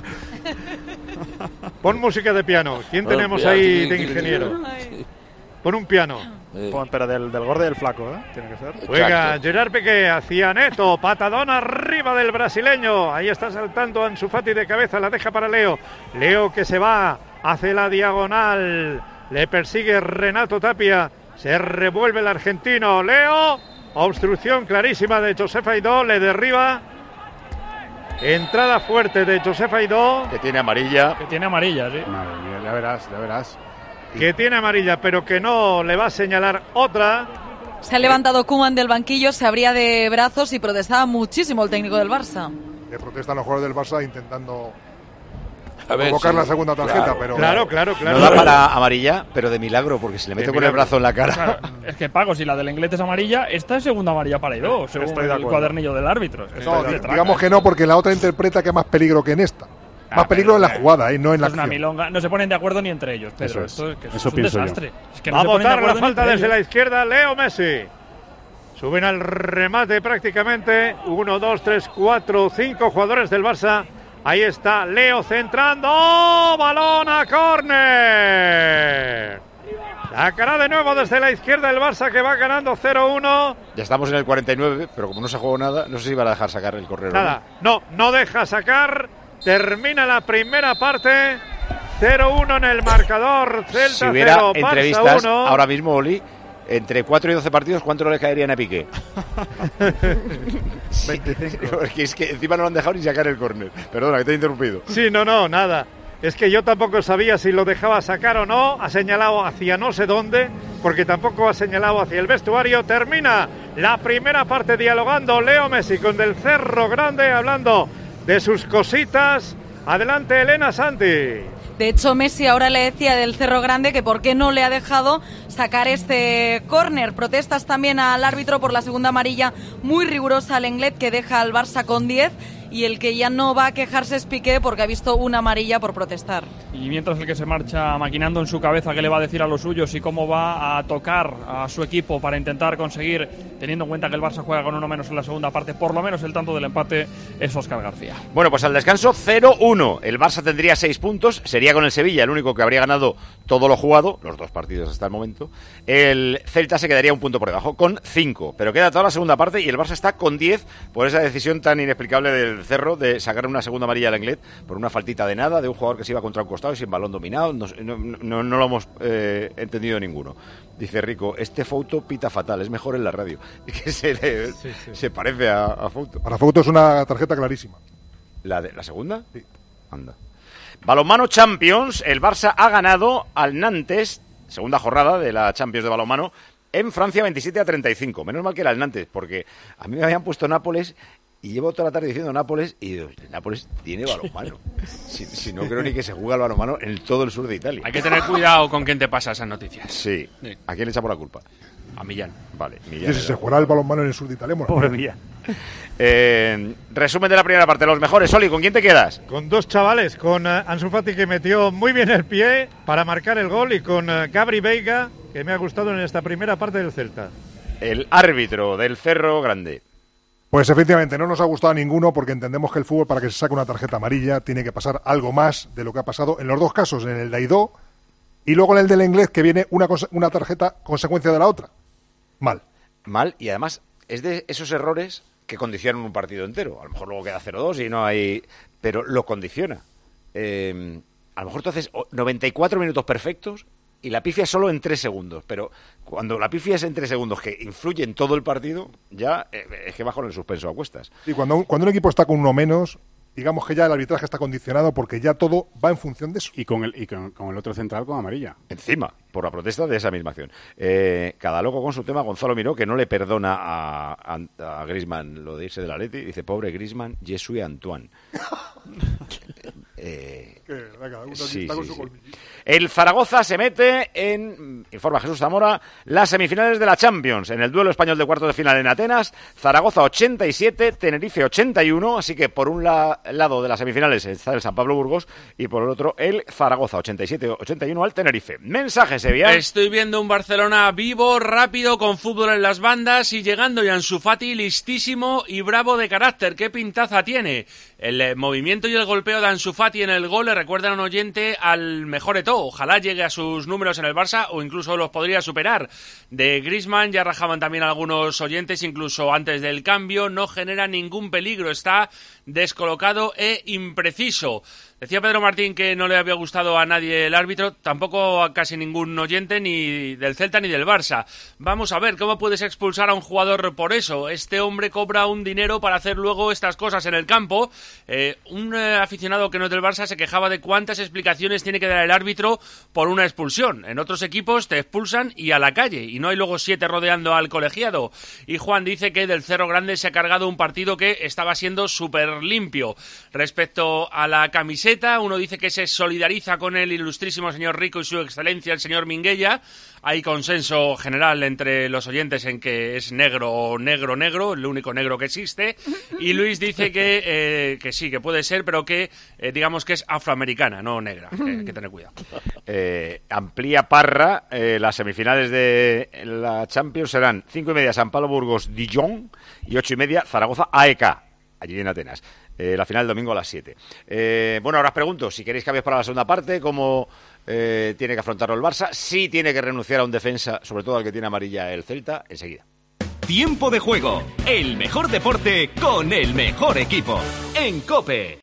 Pon música de piano. ¿Quién Bueno, tenemos piano, ahí sí, de sí, ingeniero? sí. Pon un piano. Eh, Pon- Pero del, del gordo y del flaco, ¿eh? Tiene que ser. Juega exacto. Gerard Piqué hacia Neto, patadón arriba del brasileño. Ahí está saltando Ansu Fati de cabeza, la deja para Leo. Leo que se va, hace la diagonal. Le persigue Renato Tapia. Se revuelve el argentino. Leo, obstrucción clarísima de Joseph Aidó, le derriba. Entrada fuerte de Joseph Aidó, Que tiene amarilla. Que tiene amarilla, sí. Madre mía, ya verás, ya verás. que tiene amarilla, pero que no le va a señalar otra. Se ha levantado Koeman del banquillo, se abría de brazos y protestaba muchísimo el técnico del Barça. Le protestan los jugadores del Barça intentando A ver, provocar sí, la segunda tarjeta, claro. pero Claro, claro, claro. No da para amarilla, pero de milagro, porque si le mete De con el milagro. brazo en la cara. Claro, es que Pago, si la del inglés es amarilla, esta es segunda amarilla para Aidó, según Estoy de el acuerdo. cuadernillo del árbitro. Es que no, es de di- traca. digamos que no, porque la otra interpreta que hay más peligro que en esta. Ah, Más peligro pero, en la eh, jugada, ¿eh? no en la Es una acción. milonga, no se ponen de acuerdo ni entre ellos, Pedro. Eso es. Esto es, que Eso es un pienso yo. desastre. Es que no Va a se ponen de botar la acuerdo ni falta entre desde la ellos. izquierda, Leo Messi. Suben al remate prácticamente. Uno, dos, tres, cuatro, cinco jugadores del Barça. Ahí está Leo centrando. ¡Oh! Balón a córner. Sacará de nuevo desde la izquierda el Barça, que va ganando cero uno. Ya estamos en el cuarenta y nueve, pero como no se ha jugado nada, no sé si van a dejar sacar el correo. Nada, no, no deja sacar. Termina la primera parte. cero uno en el marcador. Celta Si hubiera cero, Barça entrevistas uno. ahora mismo, Oli, entre cuatro y doce partidos, ¿cuánto le caerían a Piqué? veinticinco. Porque es que encima no lo han dejado ni sacar el córner. Perdona, que te he interrumpido. Sí, no, no, nada. Es que yo tampoco sabía si lo dejaba sacar o no. Ha señalado hacia no sé dónde, porque tampoco ha señalado hacia el vestuario. Termina la primera parte dialogando Leo Messi con Del Cerro Grande, hablando de sus cositas. Adelante, Elena Santi. De hecho, Messi ahora le decía del Cerro Grande que por qué no le ha dejado sacar este córner. Protestas también al árbitro por la segunda amarilla muy rigurosa al Lenglet, que deja al Barça con diez. Y el que ya no va a quejarse es Piqué, porque ha visto una amarilla por protestar. Y mientras el que se marcha maquinando en su cabeza qué le va a decir a los suyos y cómo va a tocar a su equipo para intentar conseguir, teniendo en cuenta que el Barça juega con uno menos en la segunda parte, por lo menos el tanto del empate, es Óscar García. Bueno, pues al descanso cero uno. El Barça tendría seis puntos, sería con el Sevilla el único que habría ganado todo lo jugado, los dos partidos hasta el momento. El Celta se quedaría un punto por debajo, con cinco. Pero queda toda la segunda parte y el Barça está con diez por esa decisión tan inexplicable del Cerro de sacar una segunda amarilla al Lenglet por una faltita de nada, de un jugador que se iba contra un costado y sin balón dominado. No, no, no, no lo hemos eh, entendido ninguno. Dice Rico, este Fouto pita fatal, es mejor en la radio. Que se, le, sí, sí. se parece a, a Fouto. Para Fouto es una tarjeta clarísima. ¿La, de, la segunda? Sí. Anda. Balonmano Champions, el Barça ha ganado al Nantes, segunda jornada de la Champions de balonmano, en Francia veintisiete a treinta y cinco. Menos mal que era el Nantes, porque a mí me habían puesto Nápoles y llevo toda la tarde diciendo Nápoles y digo, Nápoles tiene balonmano. Si, si no creo ni que se juega el balonmano en todo el sur de Italia. Hay que tener cuidado con quién te pasa esas noticias. Sí. sí. ¿A quién le echamos la culpa? A Millán. Vale, Millán. Sí, si se juega el balonmano en el sur de Italia, bueno, pobre Millán. Eh, resumen de la primera parte, los mejores. Soli, ¿con quién te quedas? Con dos chavales, con uh, Ansu Fati, que metió muy bien el pie para marcar el gol, y con uh, Gabri Veiga, que me ha gustado en esta primera parte del Celta. El árbitro del Cerro Grande. Pues efectivamente, no nos ha gustado a ninguno, porque entendemos que el fútbol, para que se saque una tarjeta amarilla, tiene que pasar algo más de lo que ha pasado en los dos casos, en el de Aidó y luego en el del Lenglet, que viene una, una tarjeta consecuencia de la otra. Mal. Mal, y además es de esos errores que condicionan un partido entero. A lo mejor luego queda cero dos y no hay... Pero lo condiciona. Eh, a lo mejor tú haces noventa y cuatro minutos perfectos y la pifia solo en tres segundos. Pero cuando la pifia es en tres segundos, que influye en todo el partido, ya eh, es que vas con el suspenso a cuestas. Y cuando un, cuando un equipo está con uno menos, digamos que ya el arbitraje está condicionado, porque ya todo va en función de eso. Y con el, y con, con el otro central con amarilla. Encima, por la protesta de esa misma acción. Eh, cada loco con su tema. Gonzalo Miró, que no le perdona a, a, a Griezmann lo de irse del Atleti. Dice, pobre Griezmann, je suis Antoine. eh, que, cada uno sí, está con sí, su sí. colmillo. El Zaragoza se mete en, informa Jesús Zamora, las semifinales de la Champions. En el duelo español de cuartos de final en Atenas, Zaragoza ochenta y siete, Tenerife ochenta y uno. Así que por un la, lado de las semifinales está el San Pablo Burgos y por el otro el Zaragoza ochenta y siete ochenta y uno al Tenerife. Mensaje, Sevilla. Estoy viendo un Barcelona vivo, rápido, con fútbol en las bandas y llegando ya Ansu Fati listísimo y bravo de carácter. ¿Qué pintaza tiene? El eh, movimiento y el golpeo de Ansu Fati en el gol le recuerdan a un oyente al mejor Eto'o. Ojalá llegue a sus números en el Barça o incluso los podría superar. De Griezmann ya rajaban también algunos oyentes, incluso antes del cambio. No genera ningún peligro, está descolocado e impreciso. Decía Pedro Martín que no le había gustado a nadie el árbitro, tampoco a casi ningún oyente, ni del Celta ni del Barça. Vamos a ver, ¿cómo puedes expulsar a un jugador por eso? Este hombre cobra un dinero para hacer luego estas cosas en el campo. Eh, un eh, aficionado que no es del Barça se quejaba de cuántas explicaciones tiene que dar el árbitro por una expulsión. En otros equipos te expulsan y a la calle, y no hay luego siete rodeando al colegiado. Y Juan dice que del Cerro Grande se ha cargado un partido que estaba siendo súper limpio. Respecto a la camiseta, uno dice que se solidariza con el ilustrísimo señor Rico y su excelencia el señor Minguella. Hay consenso general entre los oyentes en que es negro o negro negro, el único negro que existe. Y Luis dice que, eh, que sí, que puede ser, pero que eh, digamos que es afroamericana, no negra. Que hay que tener cuidado. Eh, amplía Parra, eh, las semifinales de la Champions serán cinco y media San Pablo Burgos Dijon y ocho y media Zaragoza A E K, allí en Atenas. Eh, la final el domingo a las siete. Eh, bueno, ahora os pregunto, si queréis cambios para la segunda parte, ¿cómo eh, tiene que afrontarlo el Barça? Sí tiene que renunciar a un defensa, sobre todo al que tiene amarilla el Celta, enseguida. Tiempo de juego, el mejor deporte con el mejor equipo. En COPE.